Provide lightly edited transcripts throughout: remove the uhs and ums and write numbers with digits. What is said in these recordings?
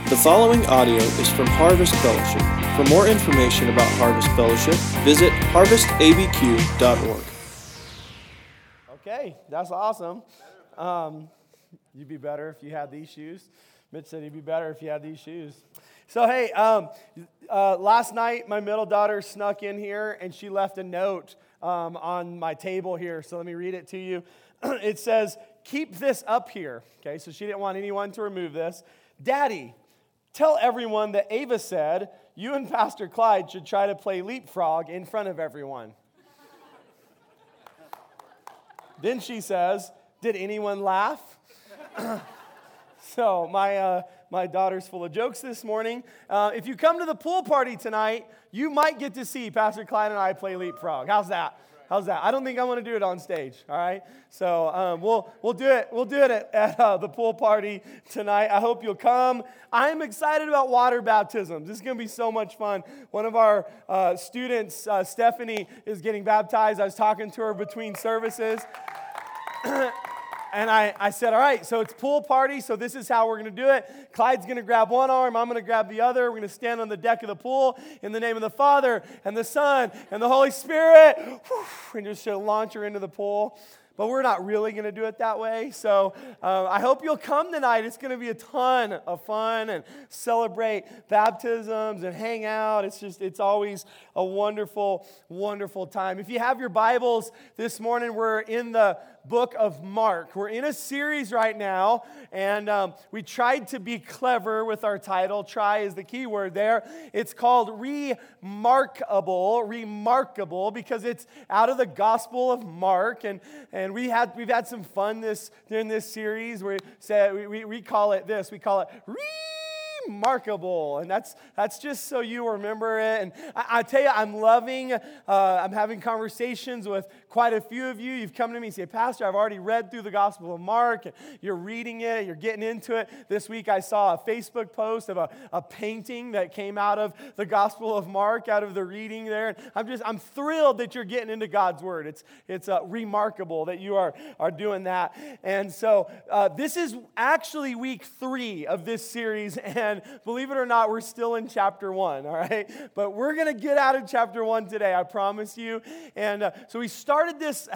The following audio is from Harvest Fellowship. For more information about Harvest Fellowship, visit harvestabq.org. Okay, that's awesome. You'd be better if you had these shoes. Mitch said you'd be better if you had these shoes. So hey, last night my middle daughter snuck in here and she left a note on my table here. So let me read it to you. It says, "Keep this up here." Okay, so she didn't want anyone to remove this. "Daddy, tell everyone that Ava said you and Pastor Clyde should try to play leapfrog in front of everyone." Then she says, "Did anyone laugh?" So my daughter's full of jokes this morning. If you come to the pool party tonight, you might get to see Pastor Clyde and I play leapfrog. How's that? How's that? I don't think I want to do it on stage. All right. So we'll do it. We'll do it at the pool party tonight. I hope you'll come. I'm excited about water baptisms. This is going to be so much fun. One of our students, Stephanie, is getting baptized. I was talking to her between services. And I said, all right, so it's pool party, so this is how we're going to do it. Clyde's going to grab one arm, I'm going to grab the other. We're going to stand on the deck of the pool in the name of the Father and the Son and the Holy Spirit. And just launch her into the pool. But we're not really going to do it that way. So I hope you'll come tonight. It's going to be a ton of fun and celebrate baptisms and hang out. It's always a wonderful, wonderful time. If you have your Bibles this morning, we're in the book of Mark. We're in a series right now, and we tried to be clever with our title. Try is the key word there. It's called Remarkable, because it's out of the Gospel of Mark, and we've had some fun during this series. We call it this. We call it Remarkable, and that's just so you remember it. And I tell you, I'm having conversations with quite a few of you. You've come to me and say, "Pastor, I've already read through the Gospel of Mark." You're reading it, you're getting into it. This week I saw a Facebook post of a painting that came out of the Gospel of Mark, out of the reading there. And I'm thrilled that you're getting into God's Word. It's remarkable that you are doing that. And so this is actually week 3 of this series, and believe it or not, we're still in chapter 1, all right? But we're going to get out of chapter 1 today, I promise you. And so we started this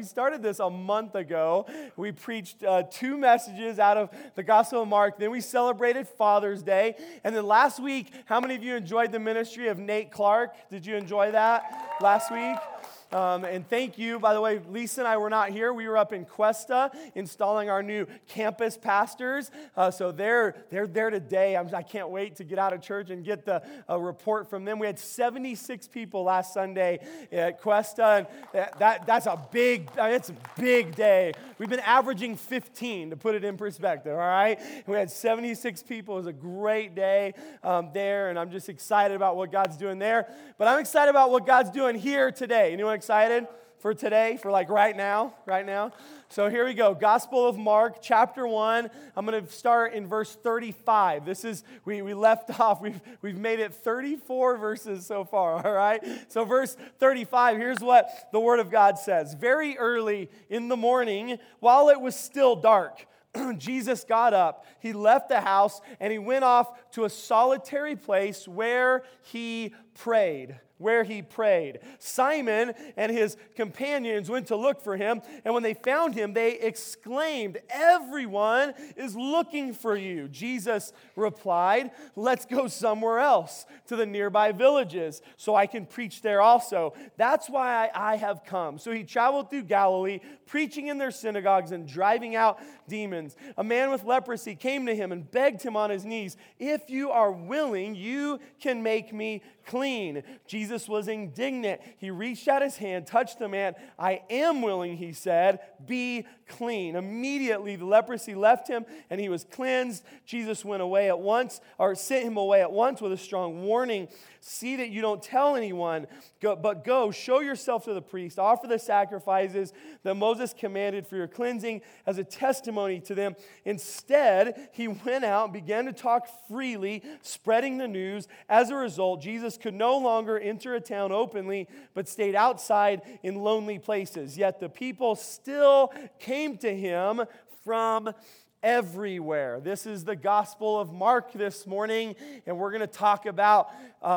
a month ago. We preached 2 messages out of the Gospel of Mark. Then we celebrated Father's Day. And then last week, how many of you enjoyed the ministry of Nate Clark? Did you enjoy that last week? And thank you. By the way, Lisa and I were not here. We were up in Cuesta installing our new campus pastors. So they're there today. I can't wait to get out of church and get a report from them. We had 76 people last Sunday at Cuesta, and it's a big day. We've been averaging 15 to put it in perspective. All right, we had 76 people. It was a great day there, and I'm just excited about what God's doing there. But I'm excited about what God's doing here today. Anyone excited for today, for like right now? So here we go. Gospel of Mark, chapter 1. I'm going to start in verse 35. This is, we left off. We've made it 34 verses so far, all right? So verse 35, here's what the Word of God says. "Very early in the morning, while it was still dark, Jesus got up, he left the house, and he went off to a solitary place where he prayed. Simon and his companions went to look for him, and when they found him, they exclaimed, 'Everyone is looking for you.' Jesus replied, 'Let's go somewhere else, to the nearby villages, so I can preach there also. That's why I have come.' So he traveled through Galilee, preaching in their synagogues and driving out demons. A man with leprosy came to him and begged him on his knees, 'If you are willing, you can make me clean.' Jesus was indignant. He reached out his hand, touched the man. 'I am willing,' he said, 'be clean.' Immediately the leprosy left him and he was cleansed. Jesus sent him away at once with a strong warning. 'See that you don't tell anyone, but go, show yourself to the priest, offer the sacrifices that Moses commanded for your cleansing as a testimony to them.' Instead, he went out and began to talk freely, spreading the news. As a result, Jesus could no longer enter a town openly, but stayed outside in lonely places. Yet the people still came to him from everywhere. This is the Gospel of Mark this morning, and we're going to talk about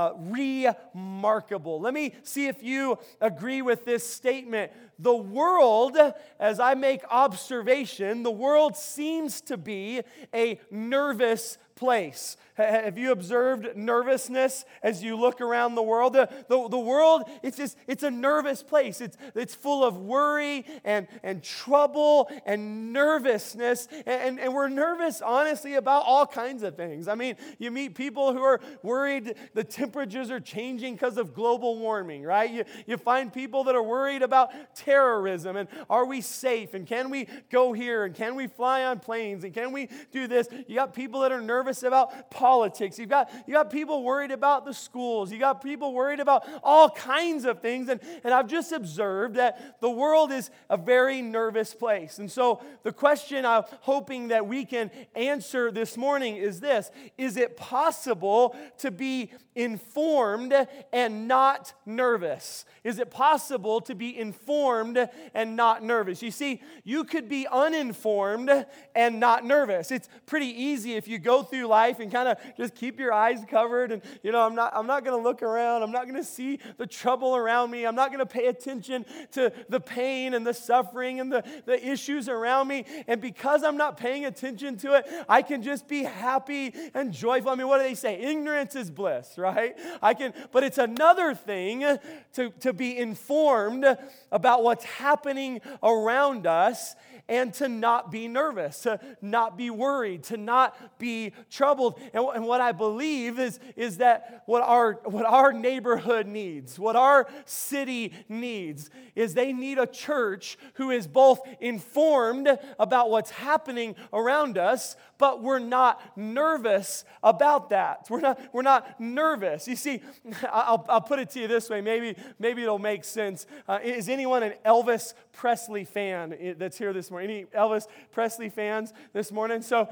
remarkable. Let me see if you agree with this statement. The world, as I make observation, the world seems to be a nervous place. Have you observed nervousness as you look around the world? The world, it's a nervous place. It's full of worry and trouble and nervousness. And we're nervous, honestly, about all kinds of things. I mean, you meet people who are worried the temperatures are changing because of global warming, right? You find people that are worried about terrorism and are we safe? And can we go here? And can we fly on planes? And can we do this? You got people that are nervous about politics. You got people worried about the schools. You got people worried about all kinds of things. And I've just observed that the world is a very nervous place. And so the question I'm hoping that we can answer this morning is this: is it possible to be informed and not nervous? Is it possible to be informed and not nervous? You see, you could be uninformed and not nervous. It's pretty easy if you go through life and kind of just keep your eyes covered and, I'm not going to look around. I'm not going to see the trouble around me. I'm not going to pay attention to the pain and the suffering and the issues around me. And because I'm not paying attention to it, I can just be happy and joyful. I mean, what do they say? Ignorance is bliss, right? But it's another thing to be informed about what's happening around us and to not be nervous, to not be worried, to not be troubled. And what I believe is that what our neighborhood needs, what our city needs, is they need a church who is both informed about what's happening around us, but we're not nervous about that. We're not nervous. You see, I'll put it to you this way. Maybe it'll make sense. Is anyone an Elvis Presley fan that's here this morning? Any Elvis Presley fans this morning? So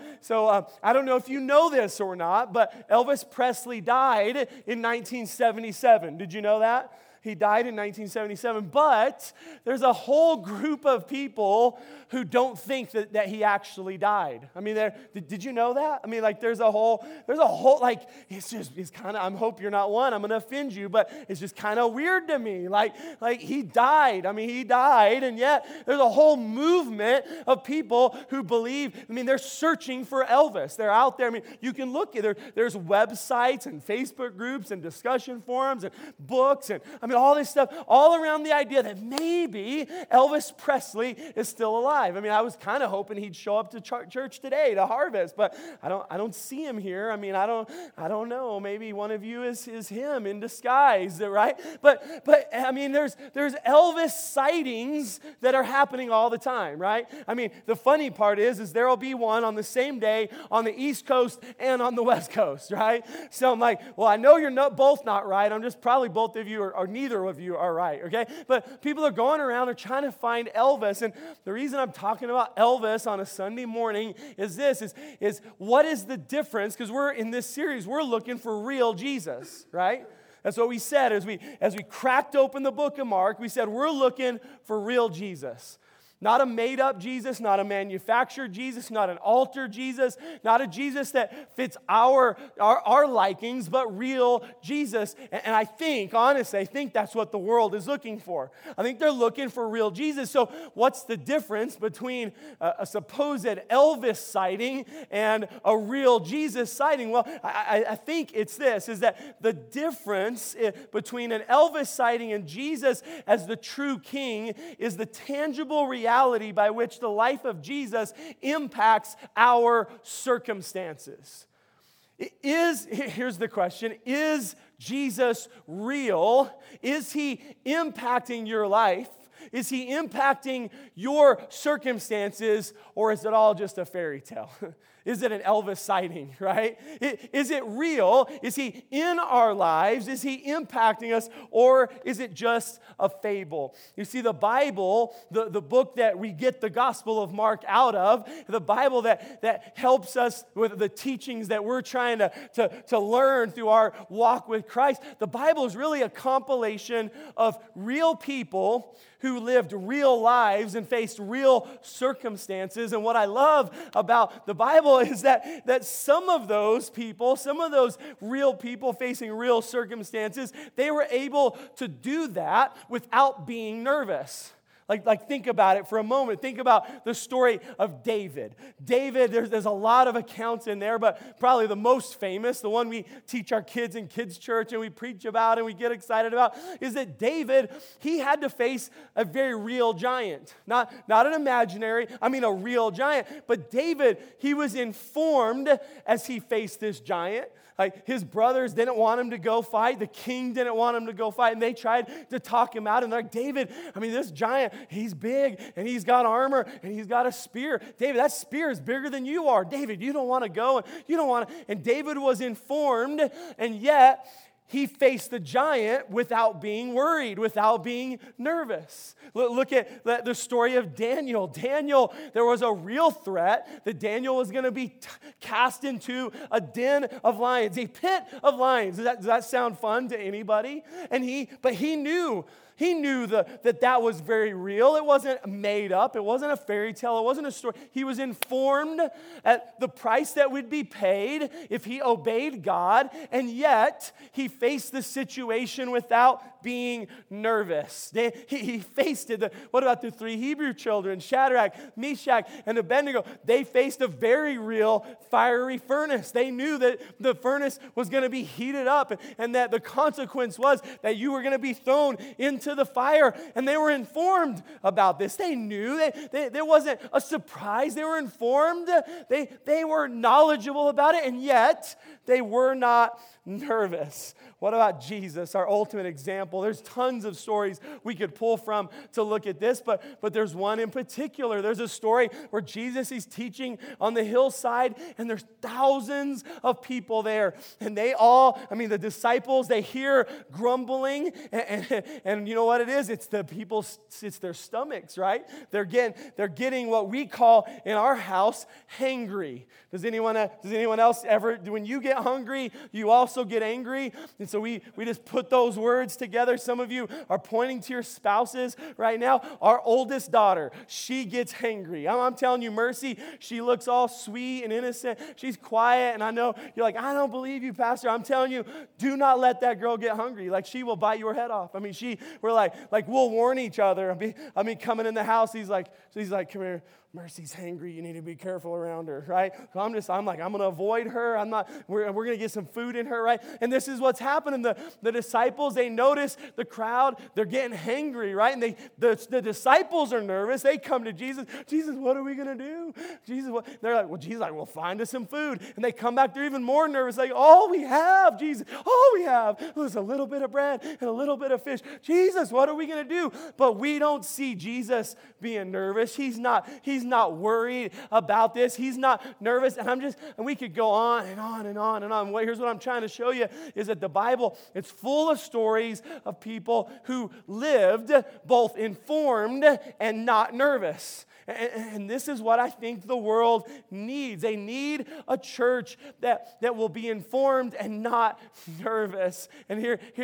I don't know if you know this or not, but Elvis Presley died in 1977. Did you know that? He died in 1977, but there's a whole group of people who don't think that he actually died. I mean, did you know that? I mean, like there's a whole, like, it's kind of, I hope you're not one, I'm going to offend you, but it's just kind of weird to me. Like he died. I mean, he died, and yet there's a whole movement of people who believe, I mean, they're searching for Elvis. They're out there. I mean, you can look, there's websites and Facebook groups and discussion forums and books and, I mean, all this stuff, all around the idea that maybe Elvis Presley is still alive. I mean, I was kind of hoping he'd show up to church today, to Harvest, but I don't see him here. I mean, I don't know. Maybe one of you is him in disguise, right? But I mean, there's Elvis sightings that are happening all the time, right? I mean, the funny part is there will be one on the same day on the East Coast and on the West Coast, right? So I'm like, well, I know you're both not right. I'm just probably both of you or neither of you are right, okay? But people are going around, they're trying to find Elvis, and the reason I'm talking about Elvis on a Sunday morning is what is the difference? Because we're in this series, we're looking for real Jesus, right? That's what we said as we cracked open the book of Mark. We said we're looking for real Jesus. Not a made-up Jesus, not a manufactured Jesus, not an altered Jesus, not a Jesus that fits our likings, but real Jesus. And I think, honestly, that's what the world is looking for. I think they're looking for real Jesus. So what's the difference between a supposed Elvis sighting and a real Jesus sighting? Well, I think it's this, is that the difference between an Elvis sighting and Jesus as the true king is the tangible reality by which the life of Jesus impacts our circumstances. Here's the question: is Jesus real? Is he impacting your life? Is he impacting your circumstances, or is it all just a fairy tale? Is it an Elvis sighting, right? Is it real? Is he in our lives? Is he impacting us? Or is it just a fable? You see, the Bible, the book that we get the Gospel of Mark out of, the Bible that helps us with the teachings that we're trying to learn through our walk with Christ, the Bible is really a compilation of real people who lived real lives and faced real circumstances. And what I love about the Bible is that some of those people, some of those real people facing real circumstances, they were able to do that without being nervous. Like think about it for a moment. Think about the story of David. David, there's a lot of accounts in there, but probably the most famous, the one we teach our kids in kids' church and we preach about and we get excited about, is that David, he had to face a very real giant. Not an imaginary, a real giant. But David, he was informed as he faced this giant. Like his brothers didn't want him to go fight. The king didn't want him to go fight. And they tried to talk him out. And they're like, David, this giant, he's big and he's got armor and he's got a spear. David, that spear is bigger than you are. David, you don't want to go. And you don't want to. And David was informed, and yet he faced the giant without being worried, without being nervous. Look at the story of Daniel. Daniel, there was a real threat that Daniel was going to be cast into a den of lions, a pit of lions. Does that sound fun to anybody? But he knew that was very real. It wasn't made up. It wasn't a fairy tale. It wasn't a story. He was informed at the price that would be paid if he obeyed God, and yet he faced the situation without being nervous. He faced it. What about the three Hebrew children, Shadrach, Meshach, and Abednego? They faced a very real fiery furnace. They knew that the furnace was going to be heated up and that the consequence was that you were going to be thrown into the fire. And they were informed about this. They knew that there wasn't a surprise. They were informed. They were knowledgeable about it, and yet they were not nervous. What about Jesus, our ultimate example? There's tons of stories we could pull from to look at this, but there's one in particular. There's a story where Jesus is teaching on the hillside, and there's thousands of people there. And they all, the disciples, they hear grumbling, and you know what it is? It's the people, it's their stomachs, right? They're getting what we call in our house hangry. Does anyone else ever, when you get hungry, you also get angry? And so we just put those words together. Some of you are pointing to your spouses right now. Our oldest daughter, she gets hangry. I'm telling you, Mercy, she looks all sweet and innocent. She's quiet, and I know you're like, I don't believe you, Pastor. I'm telling you, do not let that girl get hungry. Like, she will bite your head off. We're like we'll warn each other. Coming in the house, he's like, come here. Mercy's hangry. You need to be careful around her, right? So I'm going to avoid her. We're going to get some food in her, right? And this is what's happening. The disciples, they notice the crowd. They're getting hangry, right? And the disciples are nervous. They come to Jesus. Jesus, what are we going to do? Jesus, what? They're like, well, Jesus, well, find us some food. And they come back. They're even more nervous. Like, all we have, Jesus, all we have was a little bit of bread and a little bit of fish. Jesus, what are we going to do? But we don't see Jesus being nervous. He's not worried about this. He's not nervous. And we could go on and on and on and on. Well, here's what I'm trying to show you is that the Bible, it's full of stories of people who lived both informed and not nervous. And this is what I think the world needs. They need a church that will be informed and not nervous. And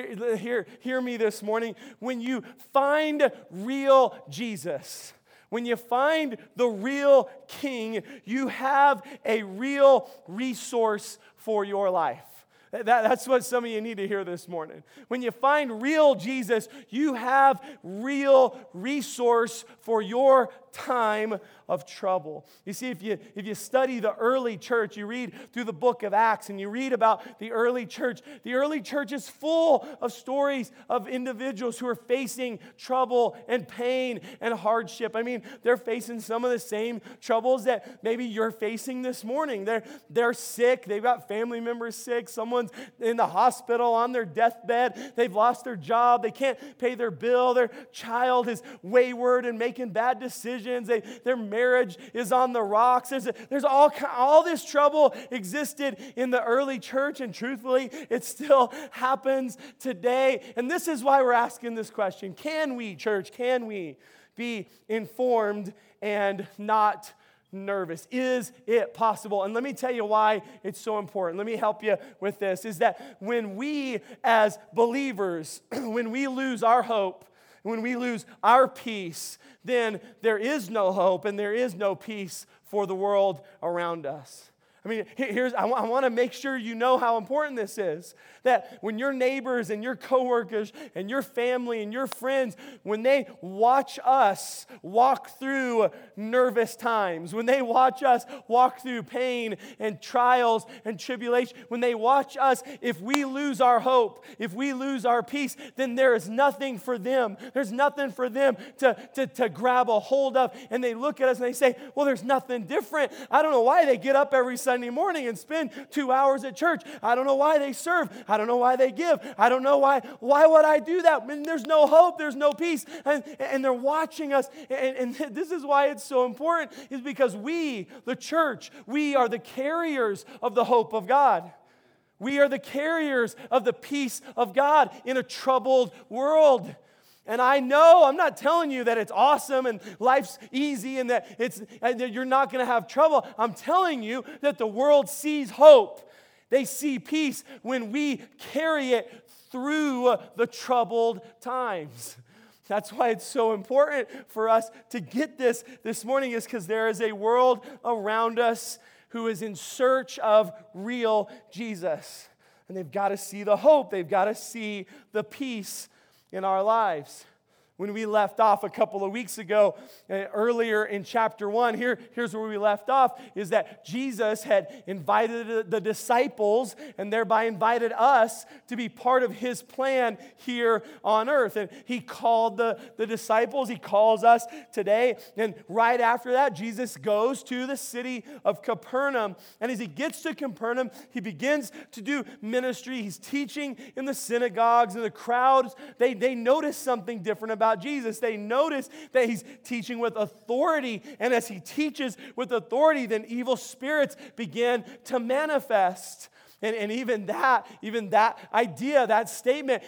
hear me this morning. When you find real Jesus, when you find the real King, you have a real resource for your life. That's what some of you need to hear this morning. When you find real Jesus, you have real resource for your time of trouble. You see, if you study the early church, you read through the book of Acts and you read about the early church is full of stories of individuals who are facing trouble and pain and hardship. They're facing some of the same troubles that maybe you're facing this morning. They're sick. They've got family members sick. Someone Someone's in the hospital on their deathbed. They've lost their job. They can't pay their bill. Their child is wayward and making bad decisions. Their marriage is on the rocks. There's all this trouble existed in the early church, and truthfully, it still happens today. And this is why we're asking this question. Can we, church, can we be informed and not nervous? Is it possible? And let me tell you why it's so important. Let me help you with this. Is that when we as believers, when we lose our hope, when we lose our peace, then there is no hope and there is no peace for the world around us. I mean, I want to make sure you know how important this is. That when your neighbors and your coworkers and your family and your friends, when they watch us walk through nervous times, when they watch us walk through pain and trials and tribulation, when they watch us, if we lose our hope, if we lose our peace, then there is nothing for them. There's nothing for them to grab a hold of. And they look at us and they say, well, there's nothing different. I don't know why they get up every Sunday morning and spend 2 hours at church. I don't know why they serve. I don't know why they give. I don't know why would I do that? I mean, there's no hope. There's no peace. And they're watching us. And this is why it's so important, is because we, the church, we are the carriers of the hope of God. We are the carriers of the peace of God in a troubled world. And I know, I'm not telling you that it's awesome and life's easy and that you're not going to have trouble. I'm telling you that the world sees hope. They see peace when we carry it through the troubled times. That's why it's so important for us to get this morning, is because there is a world around us who is in search of real Jesus. And they've got to see the hope. They've got to see the peace in our lives. When we left off a couple of weeks ago, earlier in chapter 1, here's where we left off, is that Jesus had invited the disciples and thereby invited us to be part of his plan here on earth. And he called the disciples, he calls us today. And right after that, Jesus goes to the city of Capernaum. And as he gets to Capernaum, he begins to do ministry. He's teaching in the synagogues, and the crowds, they notice something different about Jesus. They notice that he's teaching with authority, and as he teaches with authority, then evil spirits begin to manifest. And even that idea, that statement,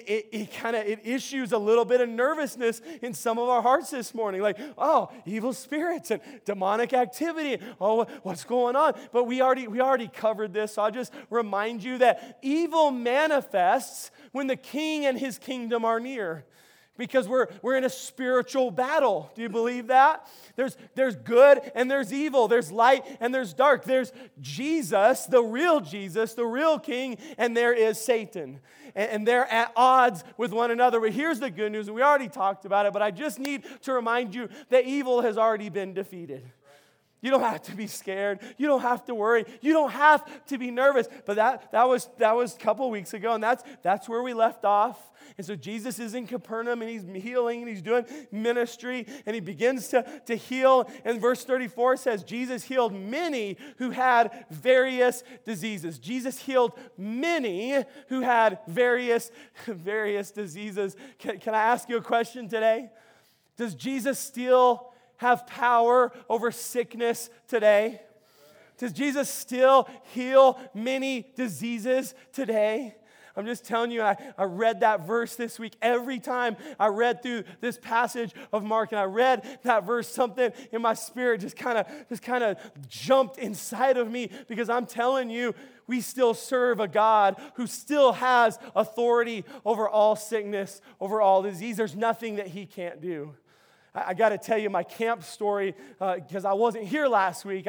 it issues a little bit of nervousness in some of our hearts this morning. Like, oh, evil spirits and demonic activity. Oh, what's going on? But we already covered this, so I'll just remind you that evil manifests when the king and his kingdom are near. Because we're in a spiritual battle. Do you believe that? There's good and there's evil. There's light and there's dark. There's Jesus, the real king, and there is Satan. And they're at odds with one another. But here's the good news. We already talked about it, but I just need to remind you that evil has already been defeated. You don't have to be scared. You don't have to worry. You don't have to be nervous. But that was a couple of weeks ago, and that's where we left off. And so Jesus is in Capernaum, and he's healing, and he's doing ministry, and he begins to heal. And verse 34 says, Jesus healed many who had various diseases. Jesus healed many who had various diseases. Can I ask you a question today? Does Jesus still have power over sickness today? Does Jesus still heal many diseases today? I'm just telling you, I read that verse this week. Every time I read through this passage of Mark and I read that verse, something in my spirit just kind of jumped inside of me, because I'm telling you, we still serve a God who still has authority over all sickness, over all disease. There's nothing that he can't do. I got to tell you my camp story, because I wasn't here last week.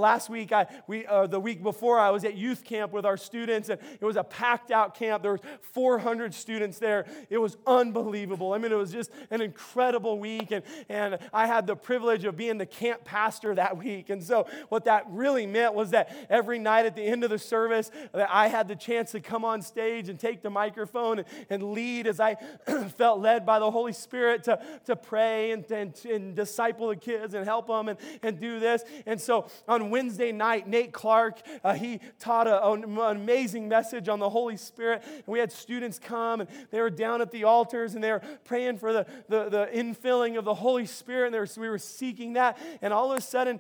The week before, I was at youth camp with our students, and it was a packed out camp. There were 400 students there. It was unbelievable. I mean, it was just an incredible week, and I had the privilege of being the camp pastor that week. And so what that really meant was that every night at the end of the service, that I had the chance to come on stage and take the microphone and lead as I felt led by the Holy Spirit to pray and and disciple the kids and help them and do this. And so on Wednesday night, Nate Clark, he taught an amazing message on the Holy Spirit. And we had students come, and they were down at the altars, and they were praying for the infilling of the Holy Spirit, and we were seeking that. And all of a sudden,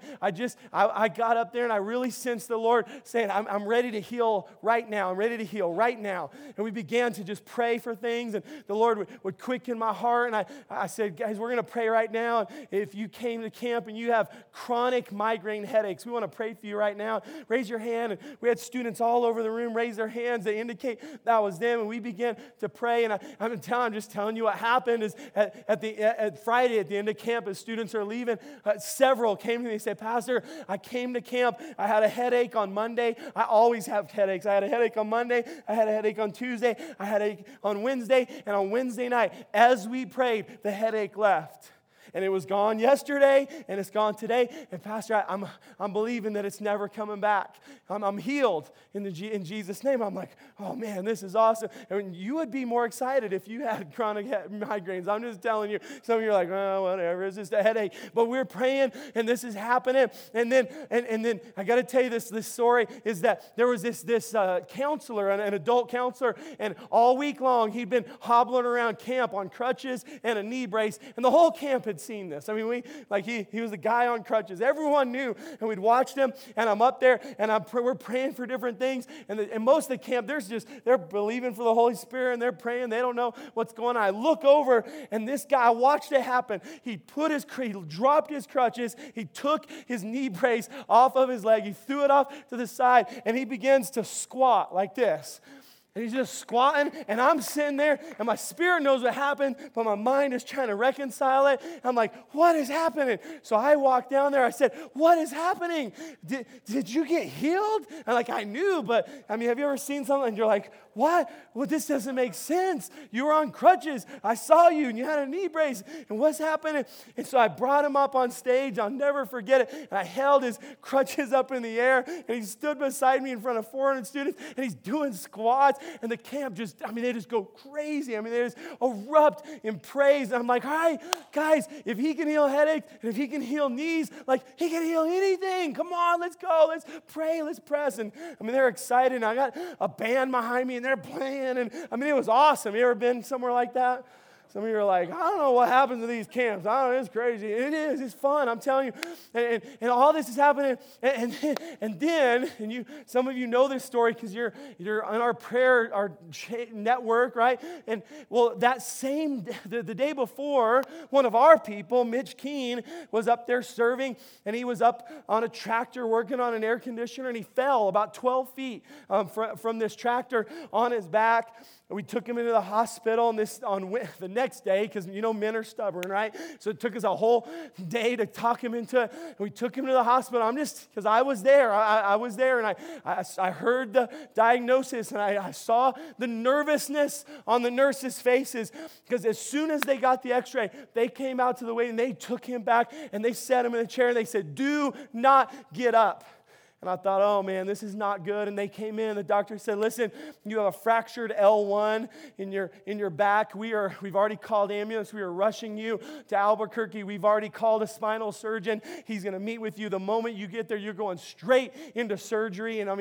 I got up there, and I really sensed the Lord saying, I'm ready to heal right now. I'm ready to heal right now. And we began to just pray for things, and the Lord would quicken my heart. And I said, guys, we're going to pray right now. And if you came to camp and you have chronic migraine headaches, we want to pray for you right now. Raise your hand. And we had students all over the room raise their hands. They indicate that was them. And we began to pray. And I'm just telling you what happened is at Friday at the end of camp, as students are leaving, several came to me and said, Pastor, I came to camp. I had a headache on Monday. I always have headaches. I had a headache on Monday. I had a headache on Tuesday. I had a headache on Wednesday. And on Wednesday night, as we prayed, the headache left. And it was gone yesterday, and it's gone today. And Pastor, I'm believing that it's never coming back. I'm healed in Jesus' name. I'm like, oh man, this is awesome. And you would be more excited if you had chronic migraines. I'm just telling you. Some of you are like, oh, whatever. It's just a headache. But we're praying, and this is happening. And then I got to tell you this story is that there was this counselor, an adult counselor, and all week long he'd been hobbling around camp on crutches and a knee brace, and the whole camp had seen this. I mean, he was a guy on crutches. Everyone knew, and we'd watched him, and I'm up there, and we're praying for different things, and most of the camp, they're believing for the Holy Spirit, and they're praying. They don't know what's going on. I look over, and this guy, I watched it happen. He dropped his crutches, he took his knee brace off of his leg, he threw it off to the side, and he begins to squat like this. And he's just squatting, and I'm sitting there, and my spirit knows what happened, but my mind is trying to reconcile it. I'm like, what is happening? So I walked down there. I said, what is happening? Did you get healed? And I knew, but have you ever seen something and you're like, what? Well, this doesn't make sense. You were on crutches. I saw you, and you had a knee brace. And what's happening? And so I brought him up on stage. I'll never forget it. And I held his crutches up in the air, and he stood beside me in front of 400 students, and he's doing squats. And the camp they just go crazy. They just erupt in praise. And I'm like, all right, guys, if he can heal headaches, and if he can heal knees, he can heal anything. Come on, let's go. Let's pray. Let's press. And they're excited. And I got a band behind me, and they're playing. And it was awesome. You ever been somewhere like that? Some of you are like, I don't know what happens to these camps. I don't know, it's crazy. It is. It's fun. I'm telling you. And all this is happening. And then some of you know this story because you're on our prayer, network, right? And well, that same the day before, one of our people, Mitch Keene, was up there serving, and he was up on a tractor working on an air conditioner, and he fell about 12 feet from this tractor on his back. We took him into the hospital on the next day because, men are stubborn, right? So it took us a whole day to talk him into it. We took him to the hospital. Because I was there. I was there, and I heard the diagnosis, and I saw the nervousness on the nurses' faces because as soon as they got the x-ray, they came out to the waiting, and they took him back, and they set him in a chair, and they said, do not get up. And I thought, oh man, this is not good. And they came in. The doctor said, listen, you have a fractured L1 in your back. We've already called ambulance. We are rushing you to Albuquerque. We've already called a spinal surgeon. He's going to meet with you. The moment you get there, you're going straight into surgery. And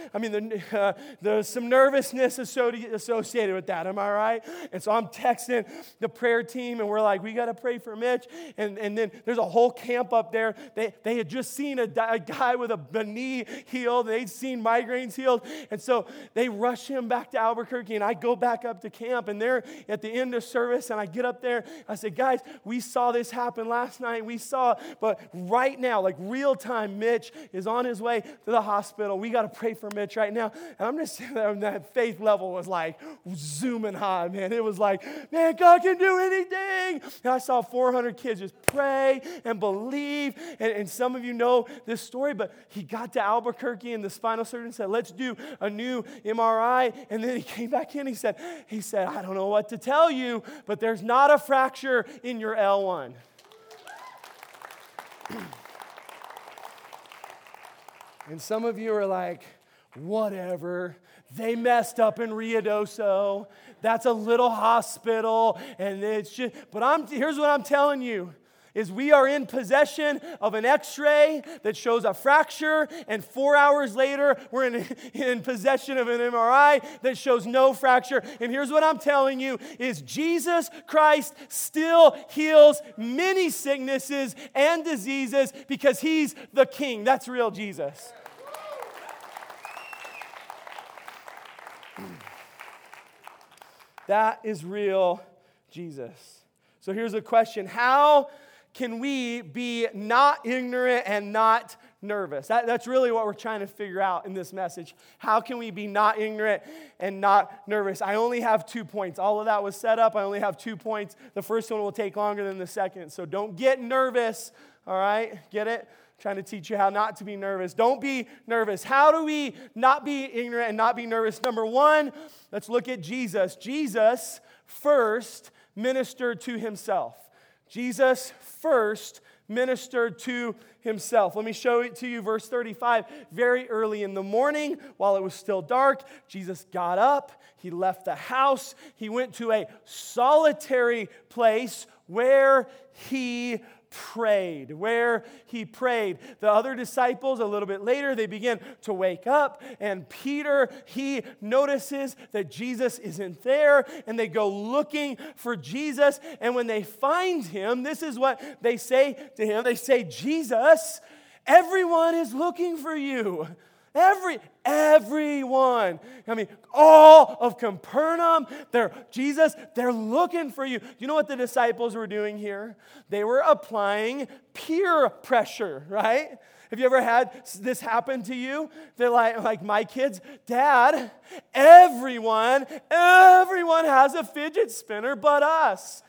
there's some nervousness associated with that. Am I right? And so I'm texting the prayer team, and we're like, we got to pray for Mitch. And then there's a whole camp up there. They had just seen a guy with a knee healed. They'd seen migraines healed. And so they rush him back to Albuquerque, and I go back up to camp, and they're at the end of service, and I get up there. I said, guys, we saw this happen last night. But right now, real time, Mitch is on his way to the hospital. We got to pray for Mitch right now. And I'm just sitting there, and that faith level was zooming high, man. It was man, God can do anything. And I saw 400 kids just pray and believe. And some of you know this story, but he got to Albuquerque, and the spinal surgeon said, let's do a new MRI. And then he came back in. He said, I don't know what to tell you, but there's not a fracture in your L1. And some of you are like, whatever. They messed up in Ruidoso. That's a little hospital, and it's just. But here's what I'm telling you. is we are in possession of an x-ray that shows a fracture, and 4 hours later, we're in possession of an MRI that shows no fracture. And here's what I'm telling you, is Jesus Christ still heals many sicknesses and diseases because He's the King. That's real Jesus. That is real Jesus. So here's a question. How can we be not ignorant and not nervous? That's really what we're trying to figure out in this message. How can we be not ignorant and not nervous? I only have 2 points. All of that was set up. I only have 2 points. The first one will take longer than the second. So don't get nervous, all right? Get it? I'm trying to teach you how not to be nervous. Don't be nervous. How do we not be ignorant and not be nervous? Number one, let's look at Jesus. Jesus first ministered to Himself. Jesus first ministered to Himself. Let me show it to you, verse 35. Very early in the morning, while it was still dark, Jesus got up, He left the house, He went to a solitary place where He prayed. The other disciples, a little bit later, they begin to wake up, and Peter, he notices that Jesus isn't there, and they go looking for Jesus, and when they find Him, this is what they say to Him. They say, Jesus, everyone is looking for you. Everyone. I mean, all of Capernaum, they're looking for you. You know what the disciples were doing here? They were applying peer pressure, right? Have you ever had this happen to you? They're like my kids, Dad, everyone has a fidget spinner but us.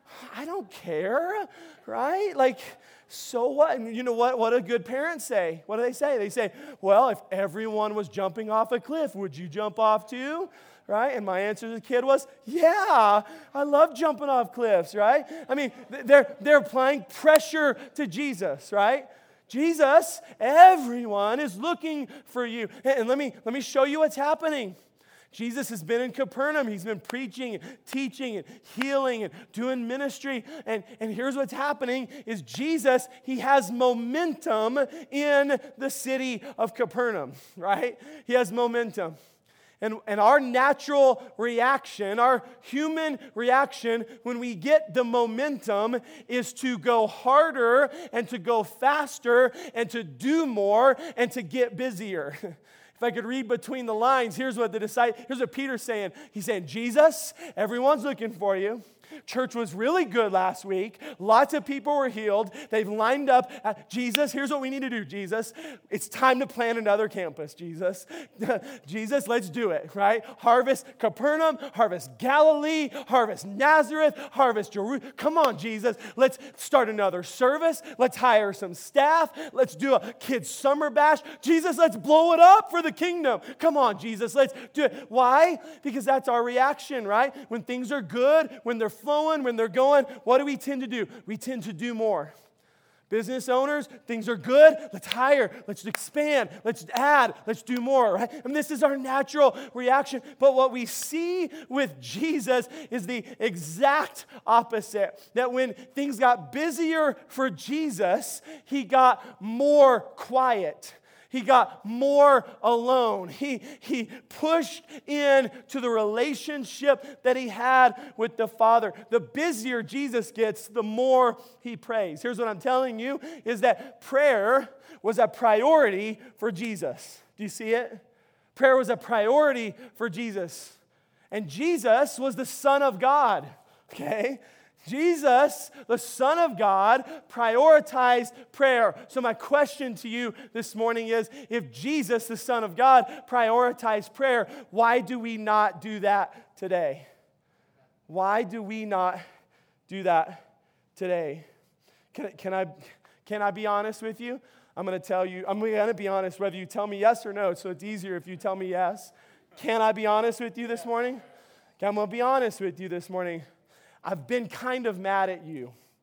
I don't care, right? Like, so what? And you know what do good parents say? What do they say? They say, well, if everyone was jumping off a cliff, would you jump off too? Right? And my answer to the kid was, yeah, I love jumping off cliffs, right? I mean, they're applying pressure to Jesus, right? Jesus, everyone is looking for you. And let me show you what's happening. Jesus has been in Capernaum. He's been preaching and teaching and healing and doing ministry. And here's what's happening is Jesus, He has momentum in the city of Capernaum, right? He has momentum. And our natural reaction, our human reaction when we get the momentum is to go harder and to go faster and to do more and to get busier. If I could read between the lines, here's what Peter's saying. He's saying, Jesus, everyone's looking for you. Church was really good last week. Lots of people were healed. They've lined up. Jesus, here's what we need to do, Jesus. It's time to plant another campus, Jesus. Jesus, let's do it, right? Harvest Capernaum, Harvest Galilee, Harvest Nazareth, Harvest Jerusalem. Come on, Jesus. Let's start another service. Let's hire some staff. Let's do a kids' summer bash. Jesus, let's blow it up for the kingdom. Come on, Jesus, let's do it. Why? Because that's our reaction, right? When things are good, when they're flowing, when they're going, what do we tend to do? We tend to do more. Business owners, things are good, let's hire, let's expand, let's add, let's do more, right? And this is our natural reaction. But what we see with Jesus is the exact opposite. That when things got busier for Jesus, He got more quiet. He got more alone. He pushed into the relationship that He had with the Father. The busier Jesus gets, the more He prays. Here's what I'm telling you, is that prayer was a priority for Jesus. Do you see it? Prayer was a priority for Jesus. And Jesus was the Son of God, okay? Jesus, the Son of God, prioritized prayer. So my question to you this morning is, if Jesus, the Son of God, prioritized prayer, why do we not do that today? Why do we not do that today? Can I be honest with you? I'm going to be honest whether you tell me yes or no, so it's easier if you tell me yes. Can I be honest with you this morning? Okay, I'm going to be honest with you this morning. I've been kind of mad at you.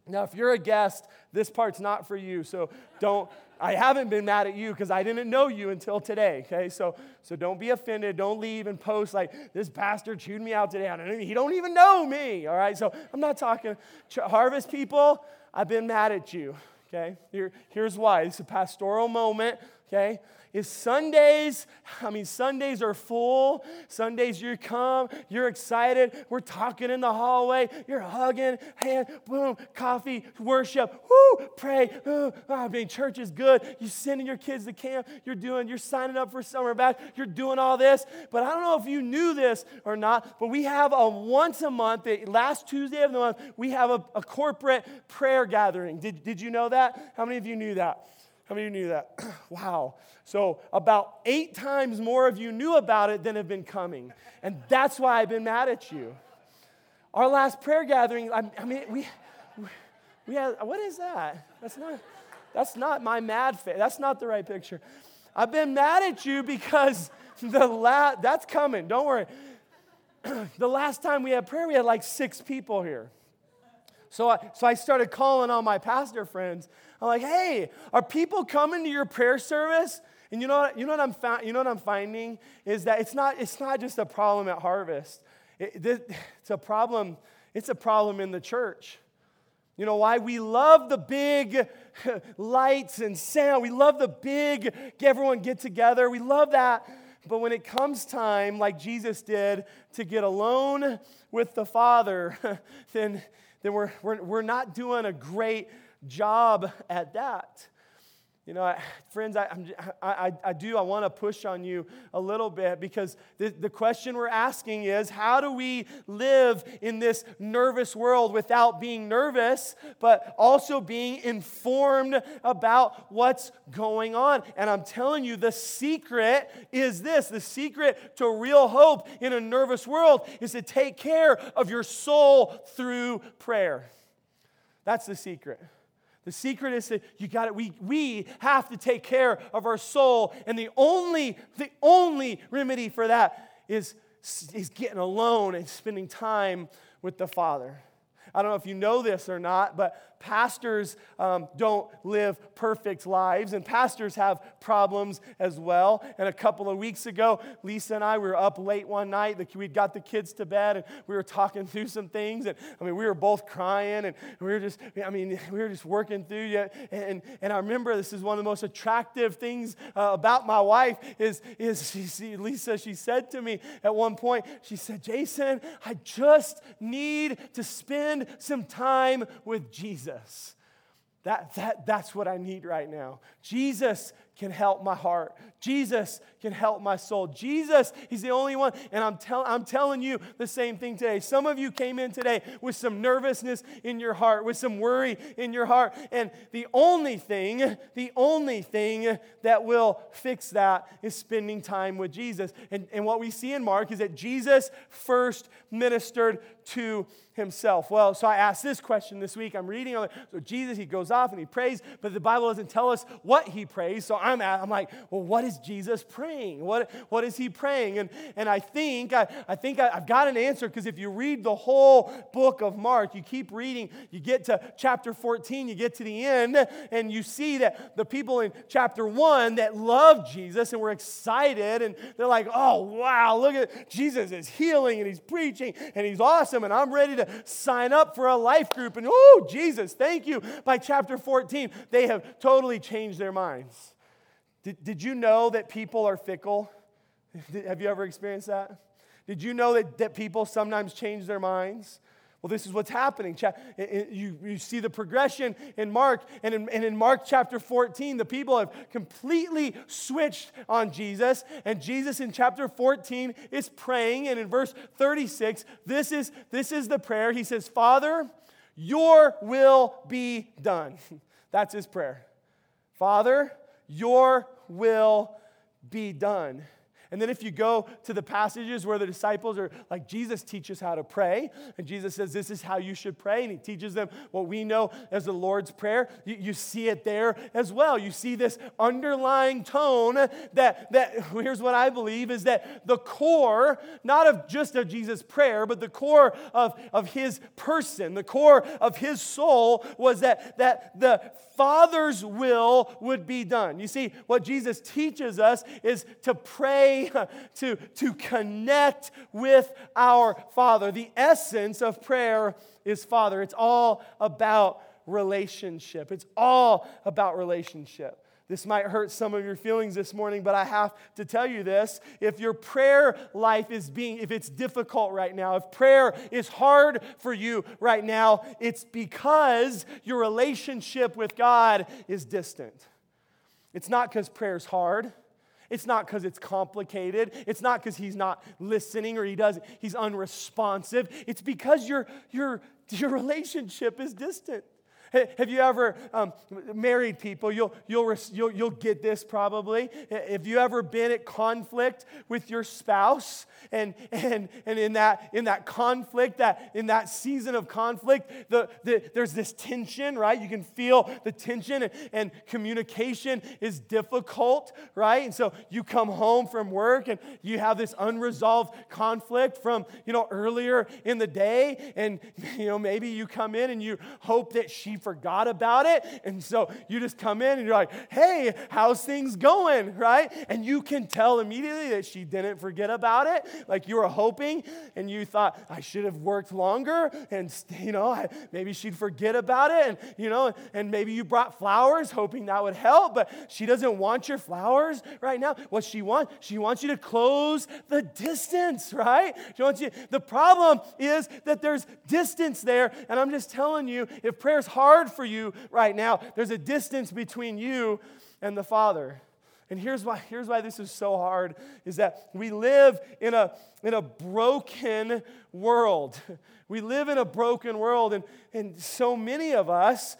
Now, if you're a guest, this part's not for you, so I haven't been mad at you because I didn't know you until today, okay? So don't be offended. Don't leave and post like, this pastor chewed me out today. He don't even know me, all right? So I'm not talking, Harvest people, I've been mad at you, okay? Here's why. It's a pastoral moment, okay? Sundays are full. Sundays you come, you're excited. We're talking in the hallway. You're hugging, hand, boom, coffee, worship, whoo, pray. Church is good. You're sending your kids to camp. You're signing up for summer back. You're doing all this. But I don't know if you knew this or not, but we have once a month, the last Tuesday of the month, we have a corporate prayer gathering. Did you know that? How many of you knew that? How many of you knew that? Wow. So about 8 times more of you knew about it than have been coming. And that's why I've been mad at you. Our last prayer gathering, we had, what is that? That's not my mad face. That's not the right picture. I've been mad at you because that's coming. Don't worry. The last time we had prayer, we had like 6 people here. So I started calling on my pastor friends. I'm like, hey, are people coming to your prayer service? And you know what I'm finding is that it's not just a problem at Harvest. It's a problem in the church. You know why? We love the big lights and sound. We love the big, everyone get together. We love that. But when it comes time, like Jesus did, to get alone with the Father, then we're not doing a great job at that. You know, friends, I want to push on you a little bit because the question we're asking is, how do we live in this nervous world without being nervous, but also being informed about what's going on? And I'm telling you, the secret is this. The secret to real hope in a nervous world is to take care of your soul through prayer. That's the secret. The secret is that we have to take care of our soul, and the only remedy for that is getting alone and spending time with the Father. I don't know if you know this or not, but pastors don't live perfect lives, and pastors have problems as well. And a couple of weeks ago, Lisa and I were up late one night. We'd got the kids to bed, and we were talking through some things. And we were both crying, and we were just working through it. And I remember this is one of the most attractive things about my wife is Lisa. She said to me at one point, she said, "Jason, I just need to spend some time with Jesus." That's what I need right now. Jesus can help my heart. Jesus can help my soul. Jesus, He's the only one. And I'm telling you the same thing today. Some of you came in today with some nervousness in your heart, with some worry in your heart. And the only thing that will fix that is spending time with Jesus. And what we see in Mark is that Jesus first ministered to Himself. Well, so I asked this question this week. I'm reading on it. So Jesus, He goes off and He prays, but the Bible doesn't tell us what He prays. So I'm like, well, what is Jesus praying? What is He praying? And I think I've got an answer, because if you read the whole book of Mark, you keep reading, you get to chapter 14, you get to the end, and you see that the people in chapter 1 that loved Jesus and were excited, and they're like, oh, wow, look at Jesus is healing and He's preaching and He's awesome, and I'm ready to sign up for a life group, and oh, Jesus, thank you. By chapter 14, they have totally changed their minds. Did you know that people are fickle? Have you ever experienced that? Did you know that people sometimes change their minds? Well, this is what's happening. You see the progression in Mark, and in Mark chapter 14, the people have completely switched on Jesus, and Jesus in chapter 14 is praying, and in verse 36, this is the prayer. He says, "Father, your will be done." That's his prayer. Father, your will be done. And then if you go to the passages where the disciples are like, Jesus teaches how to pray, and Jesus says this is how you should pray, and he teaches them what we know as the Lord's Prayer, you see it there as well. You see this underlying tone that here's what I believe is that the core, not of just of Jesus' prayer, but the core of his person, the core of his soul was that the Father's will would be done. You see, what Jesus teaches us is to pray, to connect with our Father. The essence of prayer is Father. It's all about relationship. It's all about relationship. This might hurt some of your feelings this morning, but I have to tell you this. If your prayer life if it's difficult right now, if prayer is hard for you right now, it's because your relationship with God is distant. It's not because prayer's hard. It's not because it's complicated. It's not because he's not listening or he's unresponsive. It's because your relationship is distant. Have you ever, married people, you'll get this probably. Have you ever been at conflict with your spouse? And in that conflict, in that season of conflict, there's this tension, right? You can feel the tension, and communication is difficult, right? And so you come home from work and you have this unresolved conflict from, earlier in the day, and, maybe you come in and you hope that she forgot about it, and so you just come in and you're like, hey, how's things going, right? And you can tell immediately that she didn't forget about it, like you were hoping, and you thought, I should have worked longer, and maybe she'd forget about it, and maybe you brought flowers hoping that would help, but she doesn't want your flowers right now. What she wants you to close the distance, right? The problem is that there's distance there, and I'm just telling you, if prayer's hard for you right now, there's a distance between you and the Father. And here's why this is so hard, is that we live in a broken world. We live in a broken world, and so many of us,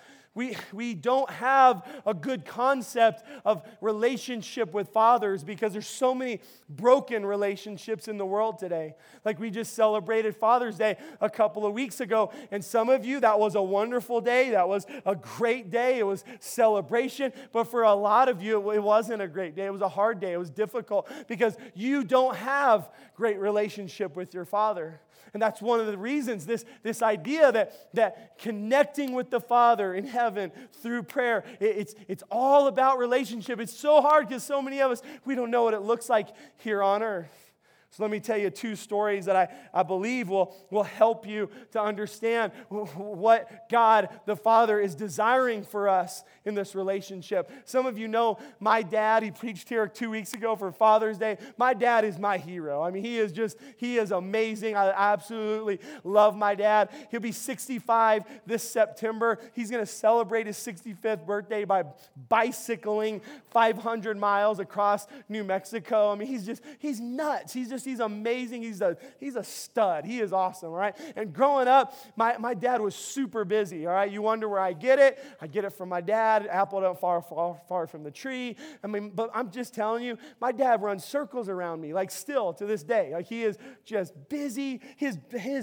we don't have a good concept of relationship with fathers because there's so many broken relationships in the world today. Like we just celebrated Father's Day a couple of weeks ago, and some of you, that was a wonderful day. That was a great day. It was celebration. But for a lot of you, it wasn't a great day. It was a hard day. It was difficult because you don't have great relationship with your Father. And that's one of the reasons, this idea that connecting with the Father in heaven through prayer, it's all about relationship. It's so hard because so many of us, we don't know what it looks like here on earth. So let me tell you two stories that I believe will help you to understand what God the Father is desiring for us in this relationship. Some of you know my dad. He preached here 2 weeks ago for Father's Day. My dad is my hero. I mean, he is amazing. I absolutely love my dad. He'll be 65 this September. He's going to celebrate his 65th birthday by bicycling 500 miles across New Mexico. I mean, he's nuts. He's amazing. He's a stud. He is awesome, right? And growing up, my dad was super busy, all right? You wonder where I get it. I get it from my dad. Apple don't far from the tree. I mean, but I'm just telling you, my dad runs circles around me, like still to this day. Like he is just busy. He's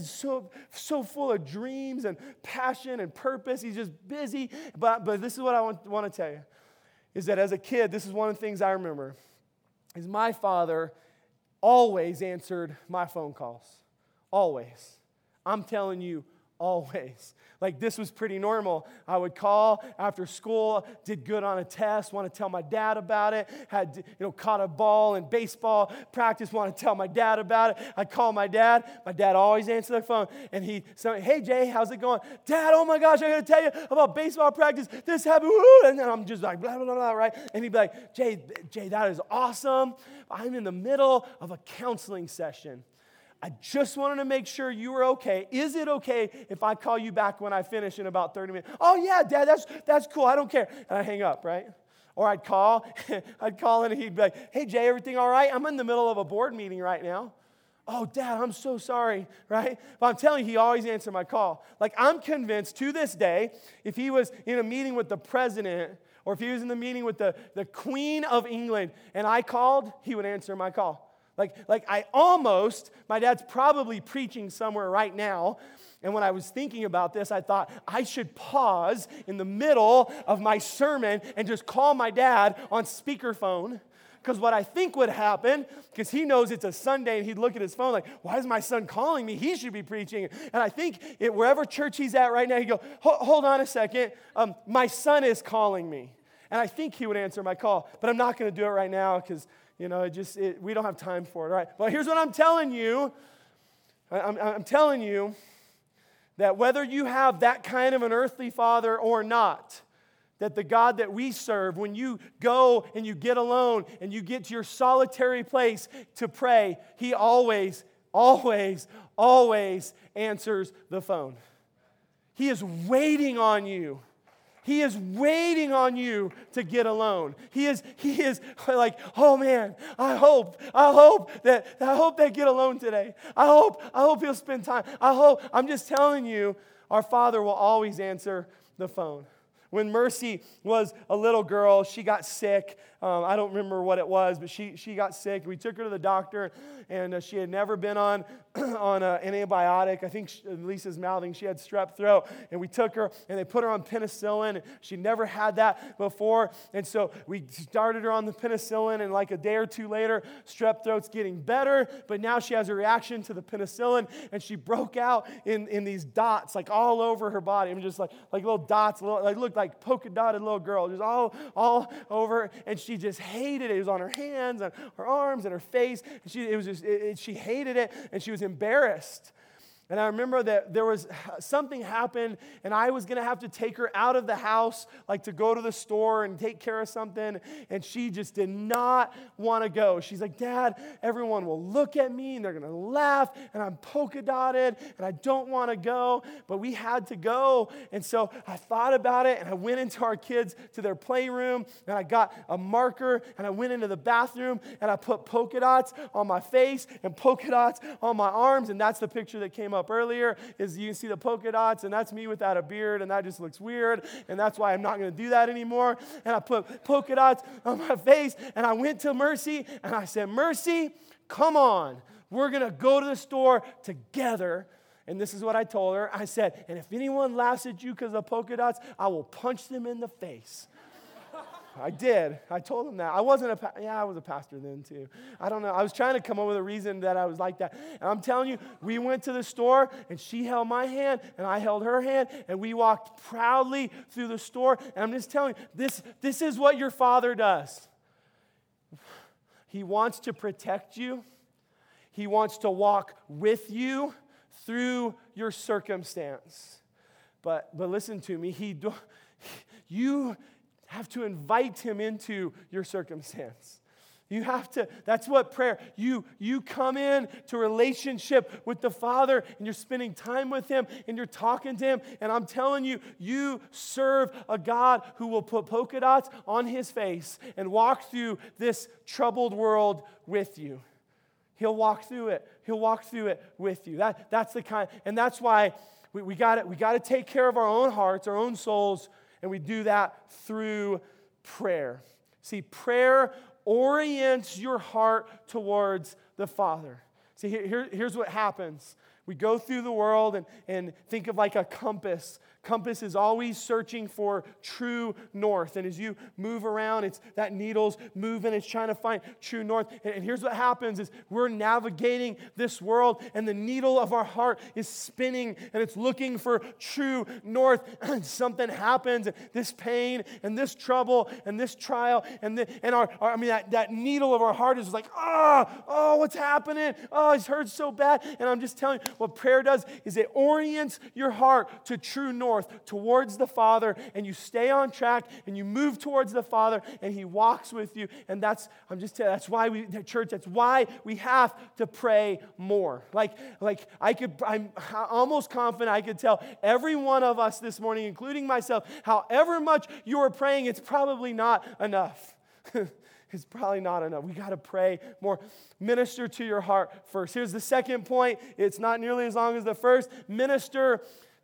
so full of dreams and passion and purpose. He's just busy. But this is what I want to tell you, is that as a kid, this is one of the things I remember, is my father always answered my phone calls. Always. I'm telling you, always. Like this was pretty normal. I would call after school, did good on a test, want to tell my dad about it, had caught a ball in baseball practice, want to tell my dad about it. I'd call my dad. My dad always answered the phone, and he'd say, hey Jay, how's it going? Dad, oh my gosh, I got to tell you about baseball practice. This happened, woo! And then I'm just like blah, blah, blah, blah, right? And he'd be like, Jay, that is awesome. I'm in the middle of a counseling session. I just wanted to make sure you were okay. Is it okay if I call you back when I finish in about 30 minutes? Oh, yeah, Dad, that's cool. I don't care. And I hang up, right? Or I'd call and he'd be like, hey, Jay, everything all right? I'm in the middle of a board meeting right now. Oh, Dad, I'm so sorry, right? But I'm telling you, he always answered my call. Like, I'm convinced to this day, if he was in a meeting with the president or if he was in the meeting with the Queen of England and I called, he would answer my call. My dad's probably preaching somewhere right now. And when I was thinking about this, I thought I should pause in the middle of my sermon and just call my dad on speakerphone. Because what I think would happen, because he knows it's a Sunday and he'd look at his phone like, why is my son calling me? He should be preaching. And I think wherever church he's at right now, he'd go, hold on a second. My son is calling me. And I think he would answer my call. But I'm not going to do it right now because, we don't have time for it. All right. Well, here's what I'm telling you. I'm telling you that whether you have that kind of an earthly father or not, that the God that we serve, when you go and you get alone and you get to your solitary place to pray, He always, always, always answers the phone. He is waiting on you. He is waiting on you to get alone. He is like, oh man, I hope they get alone today. I hope he'll spend time. I'm just telling you, our Father will always answer the phone. When Mercy was a little girl, she got sick. I don't remember what it was, but she got sick. We took her to the doctor, and she had never been on an antibiotic. I think Lisa's mouthing she had strep throat, and we took her, and they put her on penicillin. She never had that before, and so we started her on the penicillin, and like a day or two later, strep throat's getting better, but now she has a reaction to the penicillin, and she broke out in these dots, like all over her body. I mean, just like little dots, looked like polka-dotted little girl, just all over, and she just hated it. It was on her hands, and her arms, and her face. And she hated it, and she was embarrassed. And I remember that there was something happened, and I was going to have to take her out of the house, like to go to the store and take care of something, and she just did not want to go. She's like, Dad, everyone will look at me, and they're going to laugh, and I'm polka-dotted, and I don't want to go, but we had to go. And so I thought about it, and I went into our kids to their playroom, and I got a marker, and I went into the bathroom, and I put polka dots on my face and polka dots on my arms, and that's the picture that came up earlier. Is you can see the polka dots, and that's me without a beard, and that just looks weird, and that's why I'm not going to do that anymore. And I put polka dots on my face, and I went to Mercy, and I said, Mercy, come on. We're going to go to the store together. And this is what I told her. I said, and if anyone laughs at you because of polka dots, I will punch them in the face. I did. I told him that. I was a pastor then too. I don't know. I was trying to come up with a reason that I was like that. And I'm telling you, we went to the store, and she held my hand, and I held her hand, and we walked proudly through the store. And I'm just telling you, this is what your Father does. He wants to protect you. He wants to walk with you through your circumstance. But listen to me. You have to invite Him into your circumstance. You have to, that's what prayer, you come in to relationship with the Father, and you're spending time with Him, and you're talking to Him, and I'm telling you, you serve a God who will put polka dots on His face and walk through this troubled world with you. He'll walk through it. He'll walk through it with you. That's the kind, and that's why we got to take care of our own hearts, our own souls. And we do that through prayer. See, prayer orients your heart towards the Father. See, here's what happens. We go through the world and think of like a compass. Compass is always searching for true north. And as you move around, it's that needle's moving. It's trying to find true north. And here's what happens is we're navigating this world, and the needle of our heart is spinning, and it's looking for true north. And something happens, and this pain and this trouble and this trial that needle of our heart is like, oh, what's happening? Oh, it hurts so bad. And I'm just telling you, what prayer does is it orients your heart to true north, towards the Father, and you stay on track, and you move towards the Father, and He walks with you. And that's why that's why we have to pray more. I'm almost confident I could tell every one of us this morning, including myself, however much you are praying, it's probably not enough. It's probably not enough. We got to pray more. Minister to your heart first. Here's the second point. It's not nearly as long as the first. Minister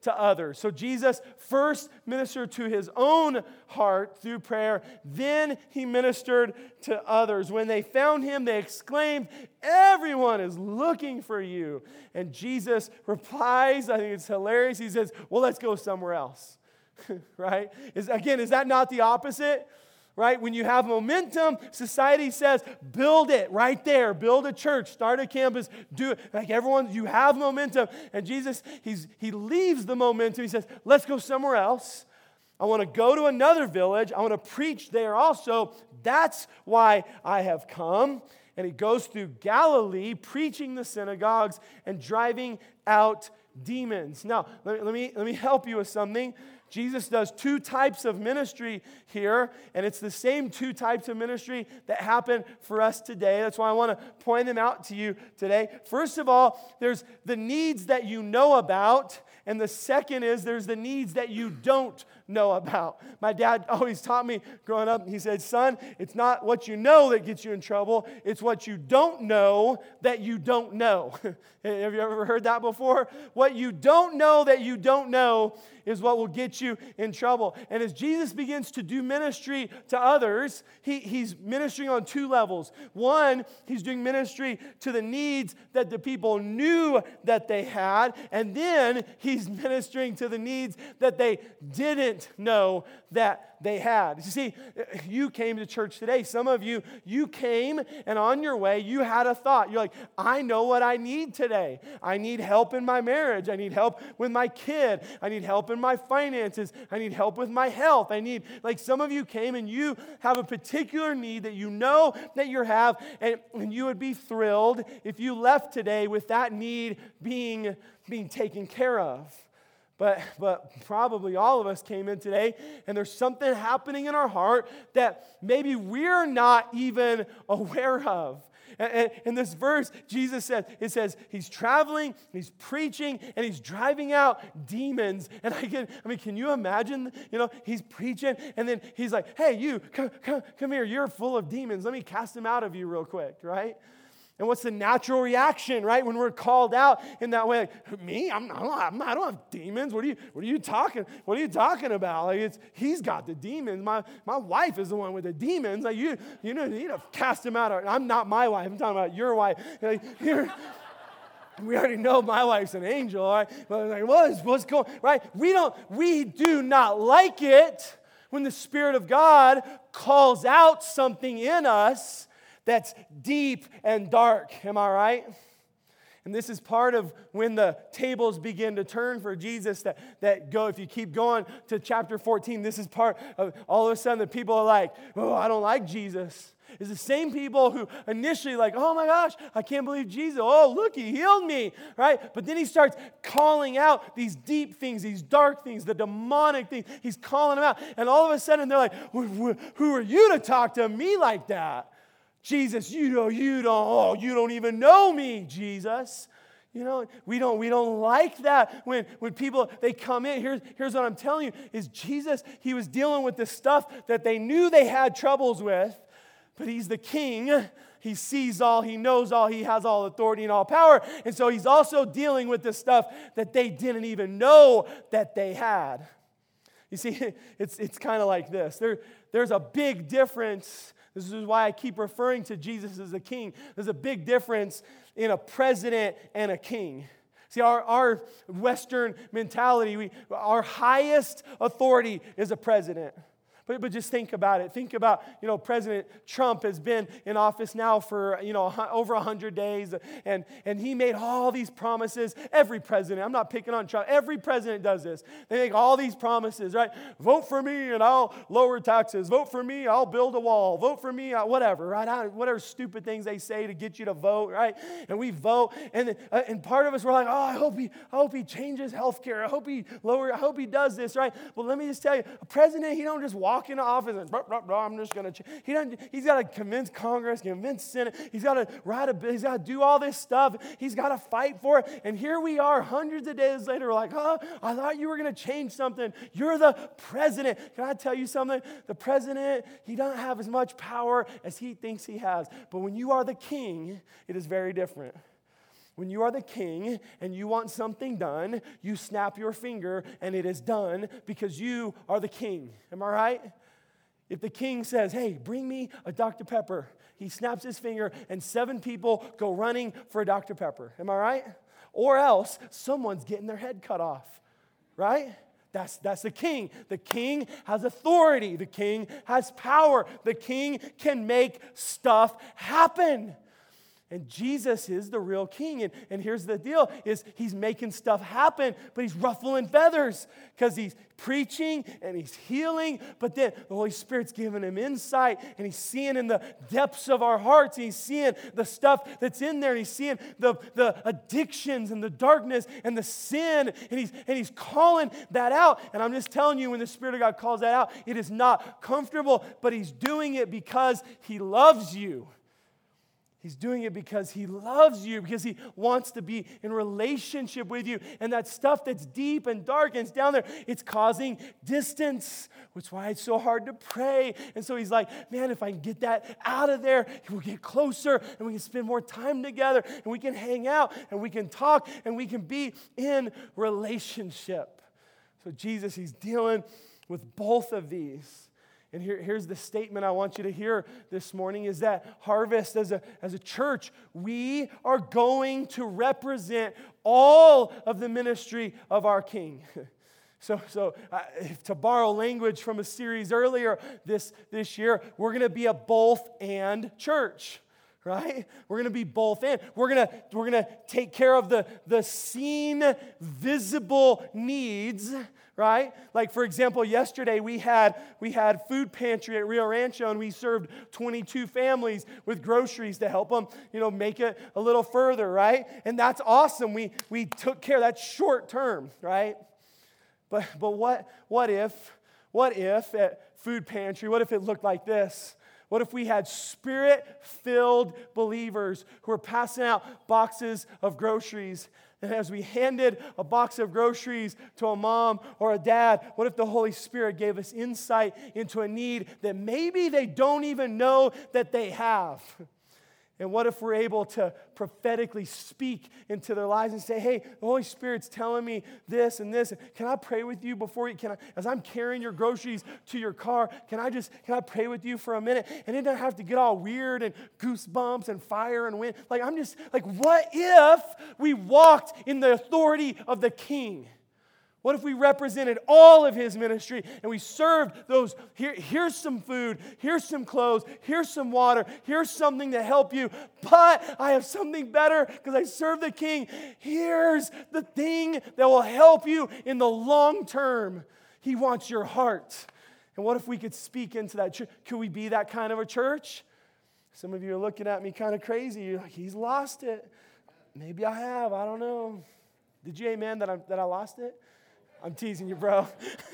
to others. So Jesus first ministered to his own heart through prayer. Then he ministered to others. When they found him, they exclaimed, "Everyone is looking for you." And Jesus replies, I think it's hilarious. He says, "Well, let's go somewhere else." Right? Is that not the opposite? Right? When you have momentum, society says, build it right there. Build a church, start a campus, do it. Like everyone, you have momentum. And Jesus, he leaves the momentum. He says, let's go somewhere else. I want to go to another village. I want to preach there also. That's why I have come. And he goes through Galilee, preaching the synagogues and driving out demons. Now, let me help you with something. Jesus does two types of ministry here, and it's the same two types of ministry that happen for us today. That's why I want to point them out to you today. First of all, there's the needs that you know about, and the second is there's the needs that you don't know about. My dad always taught me growing up, he said, "Son, it's not what you know that gets you in trouble, it's what you don't know that you don't know." Have you ever heard that before? What you don't know that you don't know is what will get you in trouble. And as Jesus begins to do ministry to others, he's ministering on two levels. One, he's doing ministry to the needs that the people knew that they had, and then he's ministering to the needs that they didn't know that they had. You see, you came to church today. Some of you came, and on your way, you had a thought. You're like, I know what I need today. I need help in my marriage. I need help with my kid. I need help in my finances. I need help with my health. Some of you came and you have a particular need that you know that you have, and you would be thrilled if you left today with that need being taken care of. But probably all of us came in today, and there's something happening in our heart that maybe we're not even aware of. And in this verse, Jesus says he's traveling, he's preaching, and he's driving out demons. And can you imagine? He's preaching, and then he's like, "Hey, you, come here. You're full of demons. Let me cast them out of you real quick," right? And what's the natural reaction, right, when we're called out in that way? Like, me? I don't have demons. What are you talking about? Like, he's got the demons. My wife is the one with the demons. Like, you need to cast them out. I'm not my wife. I'm talking about your wife. Like, we already know my wife's an angel, all right? But like, what's going right? We do not like it when the Spirit of God calls out something in us that's deep and dark. Am I right? And this is part of when the tables begin to turn for Jesus that go, if you keep going to chapter 14, this is part of all of a sudden the people are like, "Oh, I don't like Jesus." It's the same people who initially like, "Oh my gosh, I can't believe Jesus. Oh, look, he healed me," right? But then he starts calling out these deep things, these dark things, the demonic things. He's calling them out. And all of a sudden they're like, "Who are you to talk to me like that? Jesus, you don't even know me, Jesus." We don't like that when people, they come in. Here's what I'm telling you, is Jesus, he was dealing with the stuff that they knew they had troubles with, but he's the king. He sees all, he knows all, he has all authority and all power. And so he's also dealing with the stuff that they didn't even know that they had. You see, it's kind of like this. There's a big difference. This is why I keep referring to Jesus as a king. There's a big difference in a president and a king. See, our Western mentality, our highest authority is a president. But just think about it. Think about, President Trump has been in office now for, over 100 days. And he made all these promises. Every president, I'm not picking on Trump. Every president does this. They make all these promises, right? Vote for me and I'll lower taxes. Vote for me, I'll build a wall. Vote for me, whatever, right? Whatever stupid things they say to get you to vote, right? And we vote. And part of us, we're like, "Oh, I hope he changes health care. I hope he does this, right?" Well, let me just tell you, a president, he don't just walk into office and I'm just going to. He's got to convince Congress, convince Senate. He's got to write a bill. He's got to do all this stuff. He's got to fight for it. And here we are, hundreds of days later. We're like, "Oh, I thought you were going to change something. You're the president." Can I tell you something? The president, he doesn't have as much power as he thinks he has. But when you are the king, it is very different. When you are the king and you want something done, you snap your finger and it is done because you are the king. Am I right? If the king says, hey, bring me a Dr. Pepper, he snaps his finger and 7 people go running for a Dr. Pepper. Am I right? Or else someone's getting their head cut off, right? That's the king. The king has authority. The king has power. The king can make stuff happen. And Jesus is the real king. And here's the deal, is he's making stuff happen, but he's ruffling feathers because he's preaching and he's healing, but then the Holy Spirit's giving him insight and he's seeing in the depths of our hearts, and he's seeing the stuff that's in there, and he's seeing the addictions and the darkness and the sin, and he's calling that out. And I'm just telling you, when the Spirit of God calls that out, it is not comfortable, but he's doing it because he loves you. He's doing it because he loves you, because he wants to be in relationship with you. And that stuff that's deep and dark and it's down there, it's causing distance, which is why it's so hard to pray. And so he's like, man, if I can get that out of there, we'll get closer and we can spend more time together and we can hang out and we can talk and we can be in relationship. So Jesus, he's dealing with both of these. And here's the statement I want you to hear this morning, is that Harvest, as a church, we are going to represent all of the ministry of our King. So to borrow language from a series earlier this year, we're going to be a both and church. Right? We're going to be both and. We're going to take care of the seen, visible needs, right? Like, for example, yesterday we had food pantry at Rio Rancho, and we served 22 families with groceries to help them, make it a little further, right? And that's awesome. We took care. That's short term, right? But what if at food pantry, what if it looked like this? What if we had Spirit-filled believers who were passing out boxes of groceries? And as we handed a box of groceries to a mom or a dad, what if the Holy Spirit gave us insight into a need that maybe they don't even know that they have? And what if we're able to prophetically speak into their lives and say, hey, the Holy Spirit's telling me this and this. Can I pray with you before you, as I'm carrying your groceries to your car, can I pray with you for a minute? And it doesn't have to get all weird and goosebumps and fire and wind. What if we walked in the authority of the King? What if we represented all of his ministry and we served those, here's some food, here's some clothes, here's some water, here's something to help you, but I have something better because I serve the King. Here's the thing that will help you in the long term. He wants your heart. And what if we could speak into that church? Could we be that kind of a church? Some of you are looking at me kind of crazy. You're like, he's lost it. Maybe I have. I don't know. Did you amen that I lost it? I'm teasing you, bro.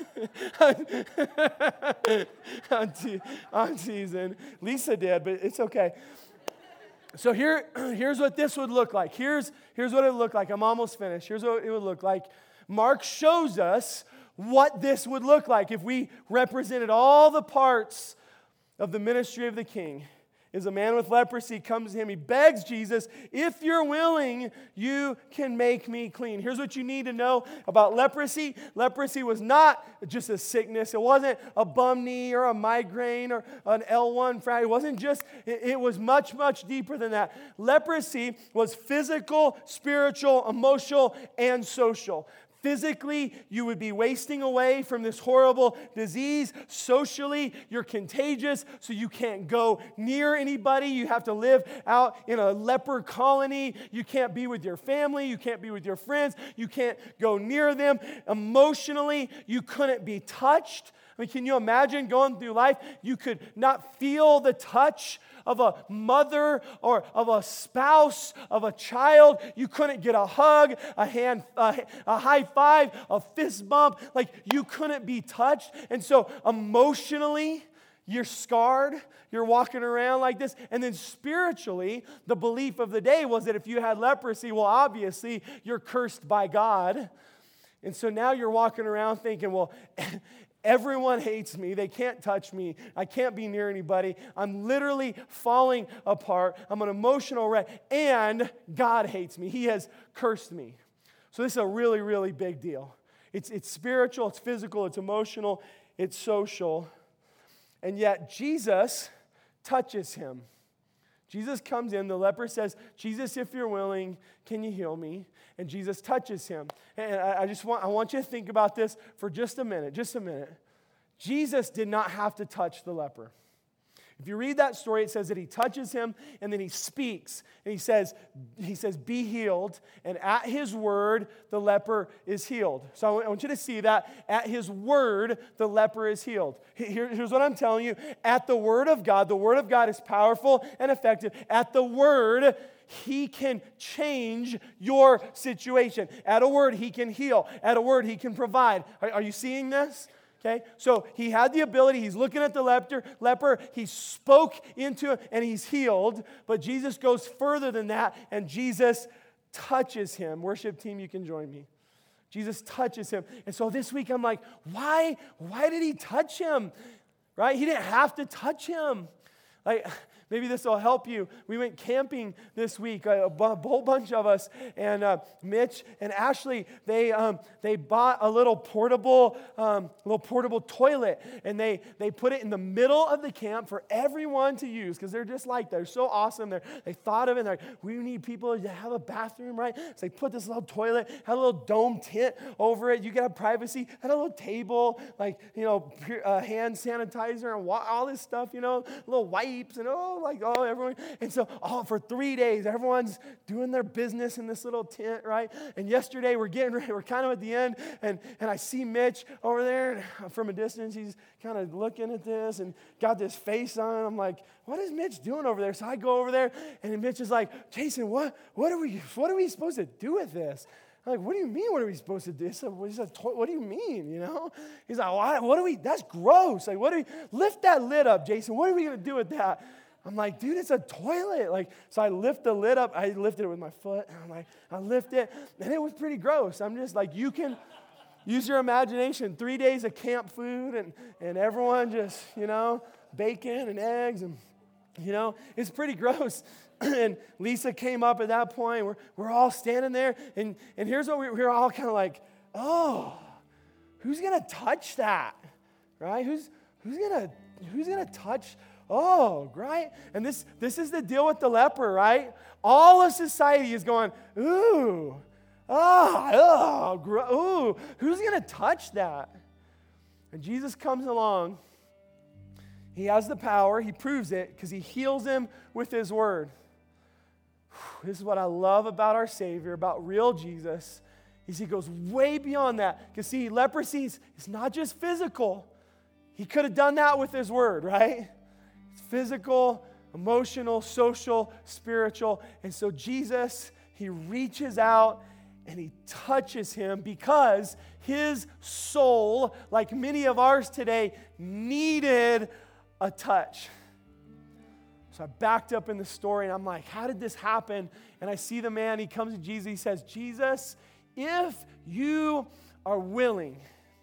I'm teasing. Lisa did, but it's okay. So here's what this would look like. Here's what it would look like. I'm almost finished. Here's what it would look like. Mark shows us what this would look like if we represented all the parts of the ministry of the King. Is a man with leprosy comes to him. He begs Jesus, if you're willing, you can make me clean. Here's what you need to know about leprosy. Leprosy was not just a sickness. It wasn't a bum knee or a migraine or an L1 fracture. It wasn't just, it was much, much deeper than that. Leprosy was physical, spiritual, emotional, and social. Physically, you would be wasting away from this horrible disease. Socially, you're contagious, so you can't go near anybody. You have to live out in a leper colony. You can't be with your family. You can't be with your friends. You can't go near them. Emotionally, you couldn't be touched. I mean, can you imagine going through life? You could not feel the touch of a mother or of a spouse, of a child. You couldn't get a hug, a high five, a fist bump. Like, you couldn't be touched. And so emotionally, you're scarred. You're walking around like this. And then spiritually, the belief of the day was that if you had leprosy, well, obviously, you're cursed by God. And so now you're walking around thinking, well, Everyone hates me. They can't touch me. I can't be near anybody. I'm literally falling apart. I'm an emotional wreck. And God hates me. He has cursed me. So this is a really, really big deal. It's spiritual, it's physical, it's emotional, it's social. And yet Jesus touches him. Jesus comes in, the leper says, Jesus, if you're willing, can you heal me? And Jesus touches him. And I want you to think about this for just a minute. Jesus did not have to touch the leper. If you read that story, it says that he touches him and then he speaks. And he says, be healed. And at his word, the leper is healed. So I want you to see that. At his word, the leper is healed. Here's what I'm telling you. At the word of God is powerful and effective. At the word, he can change your situation. At a word, he can heal. At a word, he can provide. Are you seeing this? Okay, so he had the ability, he's looking at the leper, he spoke into it, and he's healed. But Jesus goes further than that, and Jesus touches him. Worship team, you can join me. Jesus touches him. And so this week I'm like, why did he touch him? Right? He didn't have to touch him. Like, maybe this will help you. We went camping this week, a whole bunch of us, and Mitch and Ashley, they bought a little portable toilet, and they put it in the middle of the camp for everyone to use, because they're just like, they're so awesome. They thought of it, and they're like, we need people to have a bathroom, right? So they put this little toilet, had a little dome tent over it. You can have privacy, had a little table, like, hand sanitizer and all this stuff, little wipes and everyone. And so for 3 days, everyone's doing their business in this little tent, right? And yesterday we're getting ready, we're kind of at the end, and I see Mitch over there, and from a distance, he's kind of looking at this and got this face on. I'm like, what is Mitch doing over there? So I go over there, and Mitch is like, Jason, what are we supposed to do with this? I'm like, what do you mean, what are we supposed to do? What do you mean, He's like, what do we, that's gross. Like, lift that lid up, Jason. What are we going to do with that? I'm like, dude, it's a toilet. Like, so I lift the lid up. I lifted it with my foot. And I'm like, I lift it. And it was pretty gross. I'm just like, you can use your imagination. 3 days of camp food and everyone just, bacon and eggs. And, it's pretty gross. And Lisa came up at that point. We're all standing there. And here's what we're all kind of like, oh, who's going to touch that? Right? Who's going to touch? Oh, right? And this is the deal with the leper, right? All of society is going, ooh, ooh, who's going to touch that? And Jesus comes along. He has the power. He proves it because he heals him with his word. This is what I love about our Savior, about real Jesus, is he goes way beyond that. Because see, leprosy is not just physical. He could have done that with his word, right? It's physical, emotional, social, spiritual. And so Jesus, he reaches out and he touches him because his soul, like many of ours today, needed a touch. So I backed up in the story and I'm like, how did this happen? And I see the man, he comes to Jesus, he says, Jesus, if you are willing.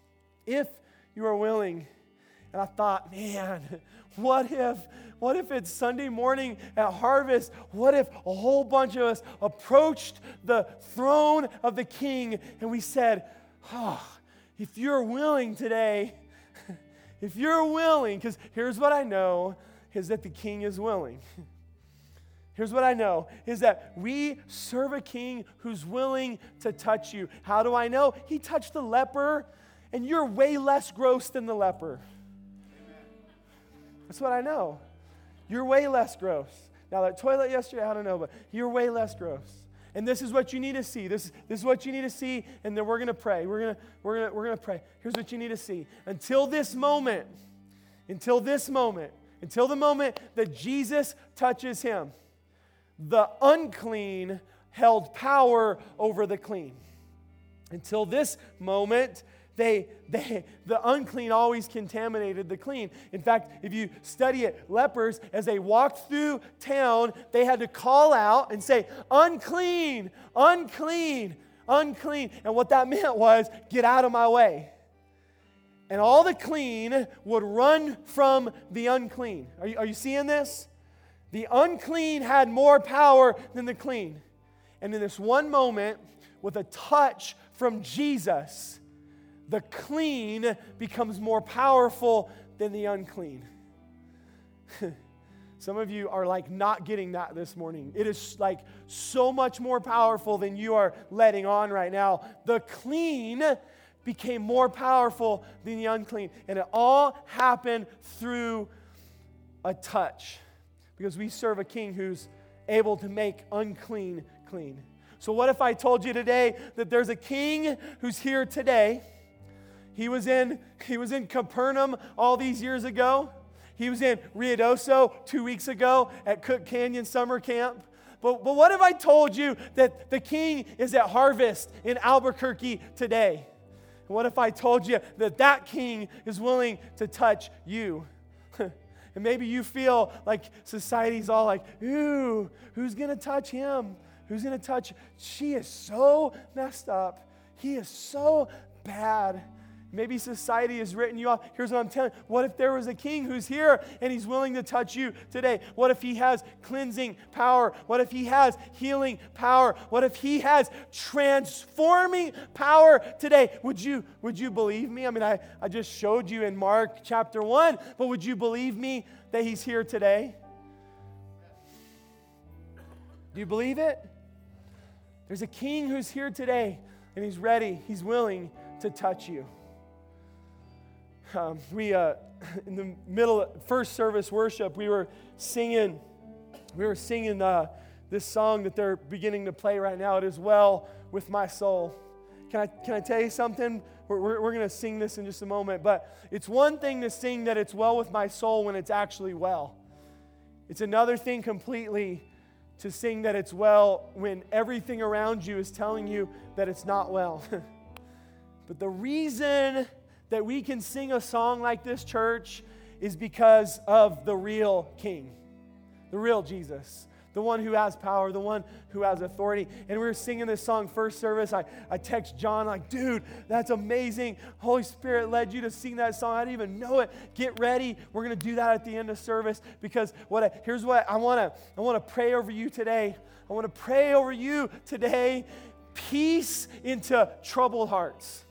And I thought, man, what if it's Sunday morning at Harvest? What if a whole bunch of us approached the throne of the King and we said, if you're willing today, if you're willing, because here's what I know, is that the King is willing. Here's what I know, is that we serve a King who's willing to touch you. How do I know? He touched the leper, and you're way less gross than the leper. That's what I know. You're way less gross. Now, that toilet yesterday, I don't know, but you're way less gross. And this is what you need to see. This is what you need to see, and then we're going to pray. We're going to pray. Here's what you need to see. Until the moment that Jesus touches him, the unclean held power over the clean. Until this moment, the unclean always contaminated the clean. In fact, if you study it, lepers, as they walked through town, they had to call out and say, unclean, unclean, unclean. And what that meant was, get out of my way. and all the clean would run from the unclean. Are you seeing this? The unclean had more power than the clean. And in this one moment, with a touch from Jesus, the clean becomes more powerful than the unclean. Some of you are like not getting that this morning. It is like so much more powerful than you are letting on right now. The clean became more powerful than the unclean. And it all happened through a touch. Because we serve a king who's able to make unclean clean. So what if I told you today that there's a king who's here today? He was in Capernaum all these years ago. He was in Ruidoso 2 weeks ago at Cook Canyon Summer Camp. But what if I told you that the king is at Harvest in Albuquerque today? What if I told you that that king is willing to touch you? And maybe you feel like society's all like, ooh, who's going to touch him? Who's going to touch? She is so messed up. He is so bad. Maybe society has written you off. Here's what I'm telling you. What if there was a king who's here and he's willing to touch you today? What if he has cleansing power? What if he has healing power? What if he has transforming power today? Would you believe me? I mean, I just showed you in Mark chapter 1, but would you believe me that he's here today? Do you believe it? There's a king who's here today and he's ready. He's willing to touch you. In the middle of first service worship, we were singing this song that they're beginning to play right now. It is well with my soul. Can I tell you something? We're going to sing this in just a moment, but it's one thing to sing that it's well with my soul when it's actually well. It's another thing completely to sing that it's well when everything around you is telling you that it's not well. But the reason that we can sing a song like this, church, is because of the real King, the real Jesus, the one who has power, the one who has authority. And we were singing this song first service. I text John like, dude, that's amazing. Holy Spirit led you to sing that song. I didn't even know it. Get ready. We're going to do that at the end of service because here's what I want to pray over you today. I want to pray over you today. Peace into troubled hearts.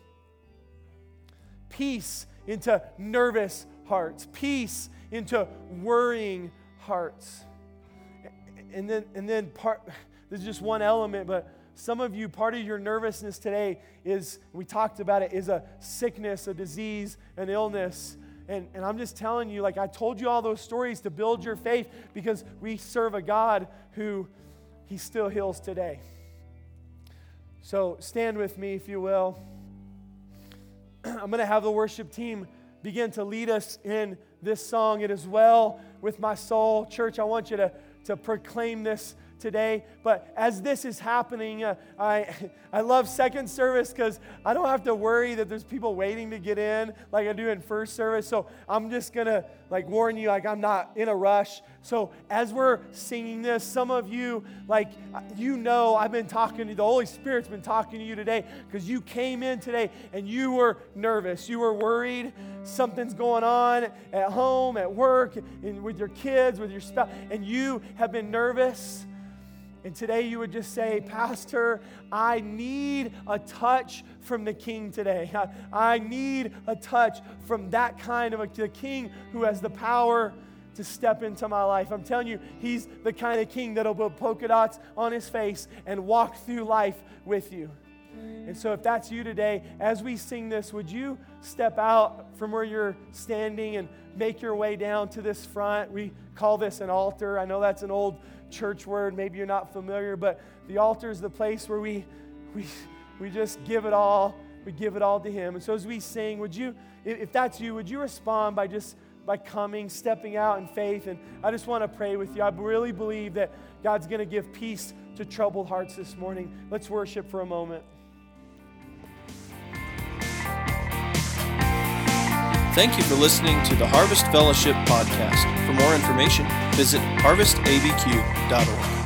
Peace into nervous hearts. Peace into worrying hearts. And then part, this is just one element, but some of you, part of your nervousness today is, we talked about it, is a sickness, a disease, an illness. And I'm just telling you, like I told you all those stories to build your faith because we serve a God who he still heals today. So stand with me if you will. I'm going to have the worship team begin to lead us in this song. It is well with my soul. Church, I want you to proclaim this today. But as this is happening, I love second service because I don't have to worry that there's people waiting to get in like I do in first service. So I'm just going to like warn you, like I'm not in a rush. So as we're singing this, some of you, like, you know, I've been talking to you, the Holy Spirit's been talking to you today because you came in today and you were nervous. You were worried. Something's going on at home, at work, and with your kids, with your spouse, and you have been nervous. And today you would just say, Pastor, I need a touch from the King today. I need a touch from that kind of the King who has the power to step into my life. I'm telling you, he's the kind of King that'll put polka dots on his face and walk through life with you. And so if that's you today, as we sing this, would you step out from where you're standing and make your way down to this front? We call this an altar. I know that's an old church word. Maybe you're not familiar, but the altar is the place where we just give it all. We give it all to him. And so as we sing, would you, if that's you, would you respond by coming, stepping out in faith? And I just want to pray with you. I really believe that God's going to give peace to troubled hearts this morning. Let's worship for a moment. Thank you for listening to the Harvest Fellowship podcast. For more information, visit harvestabq.org.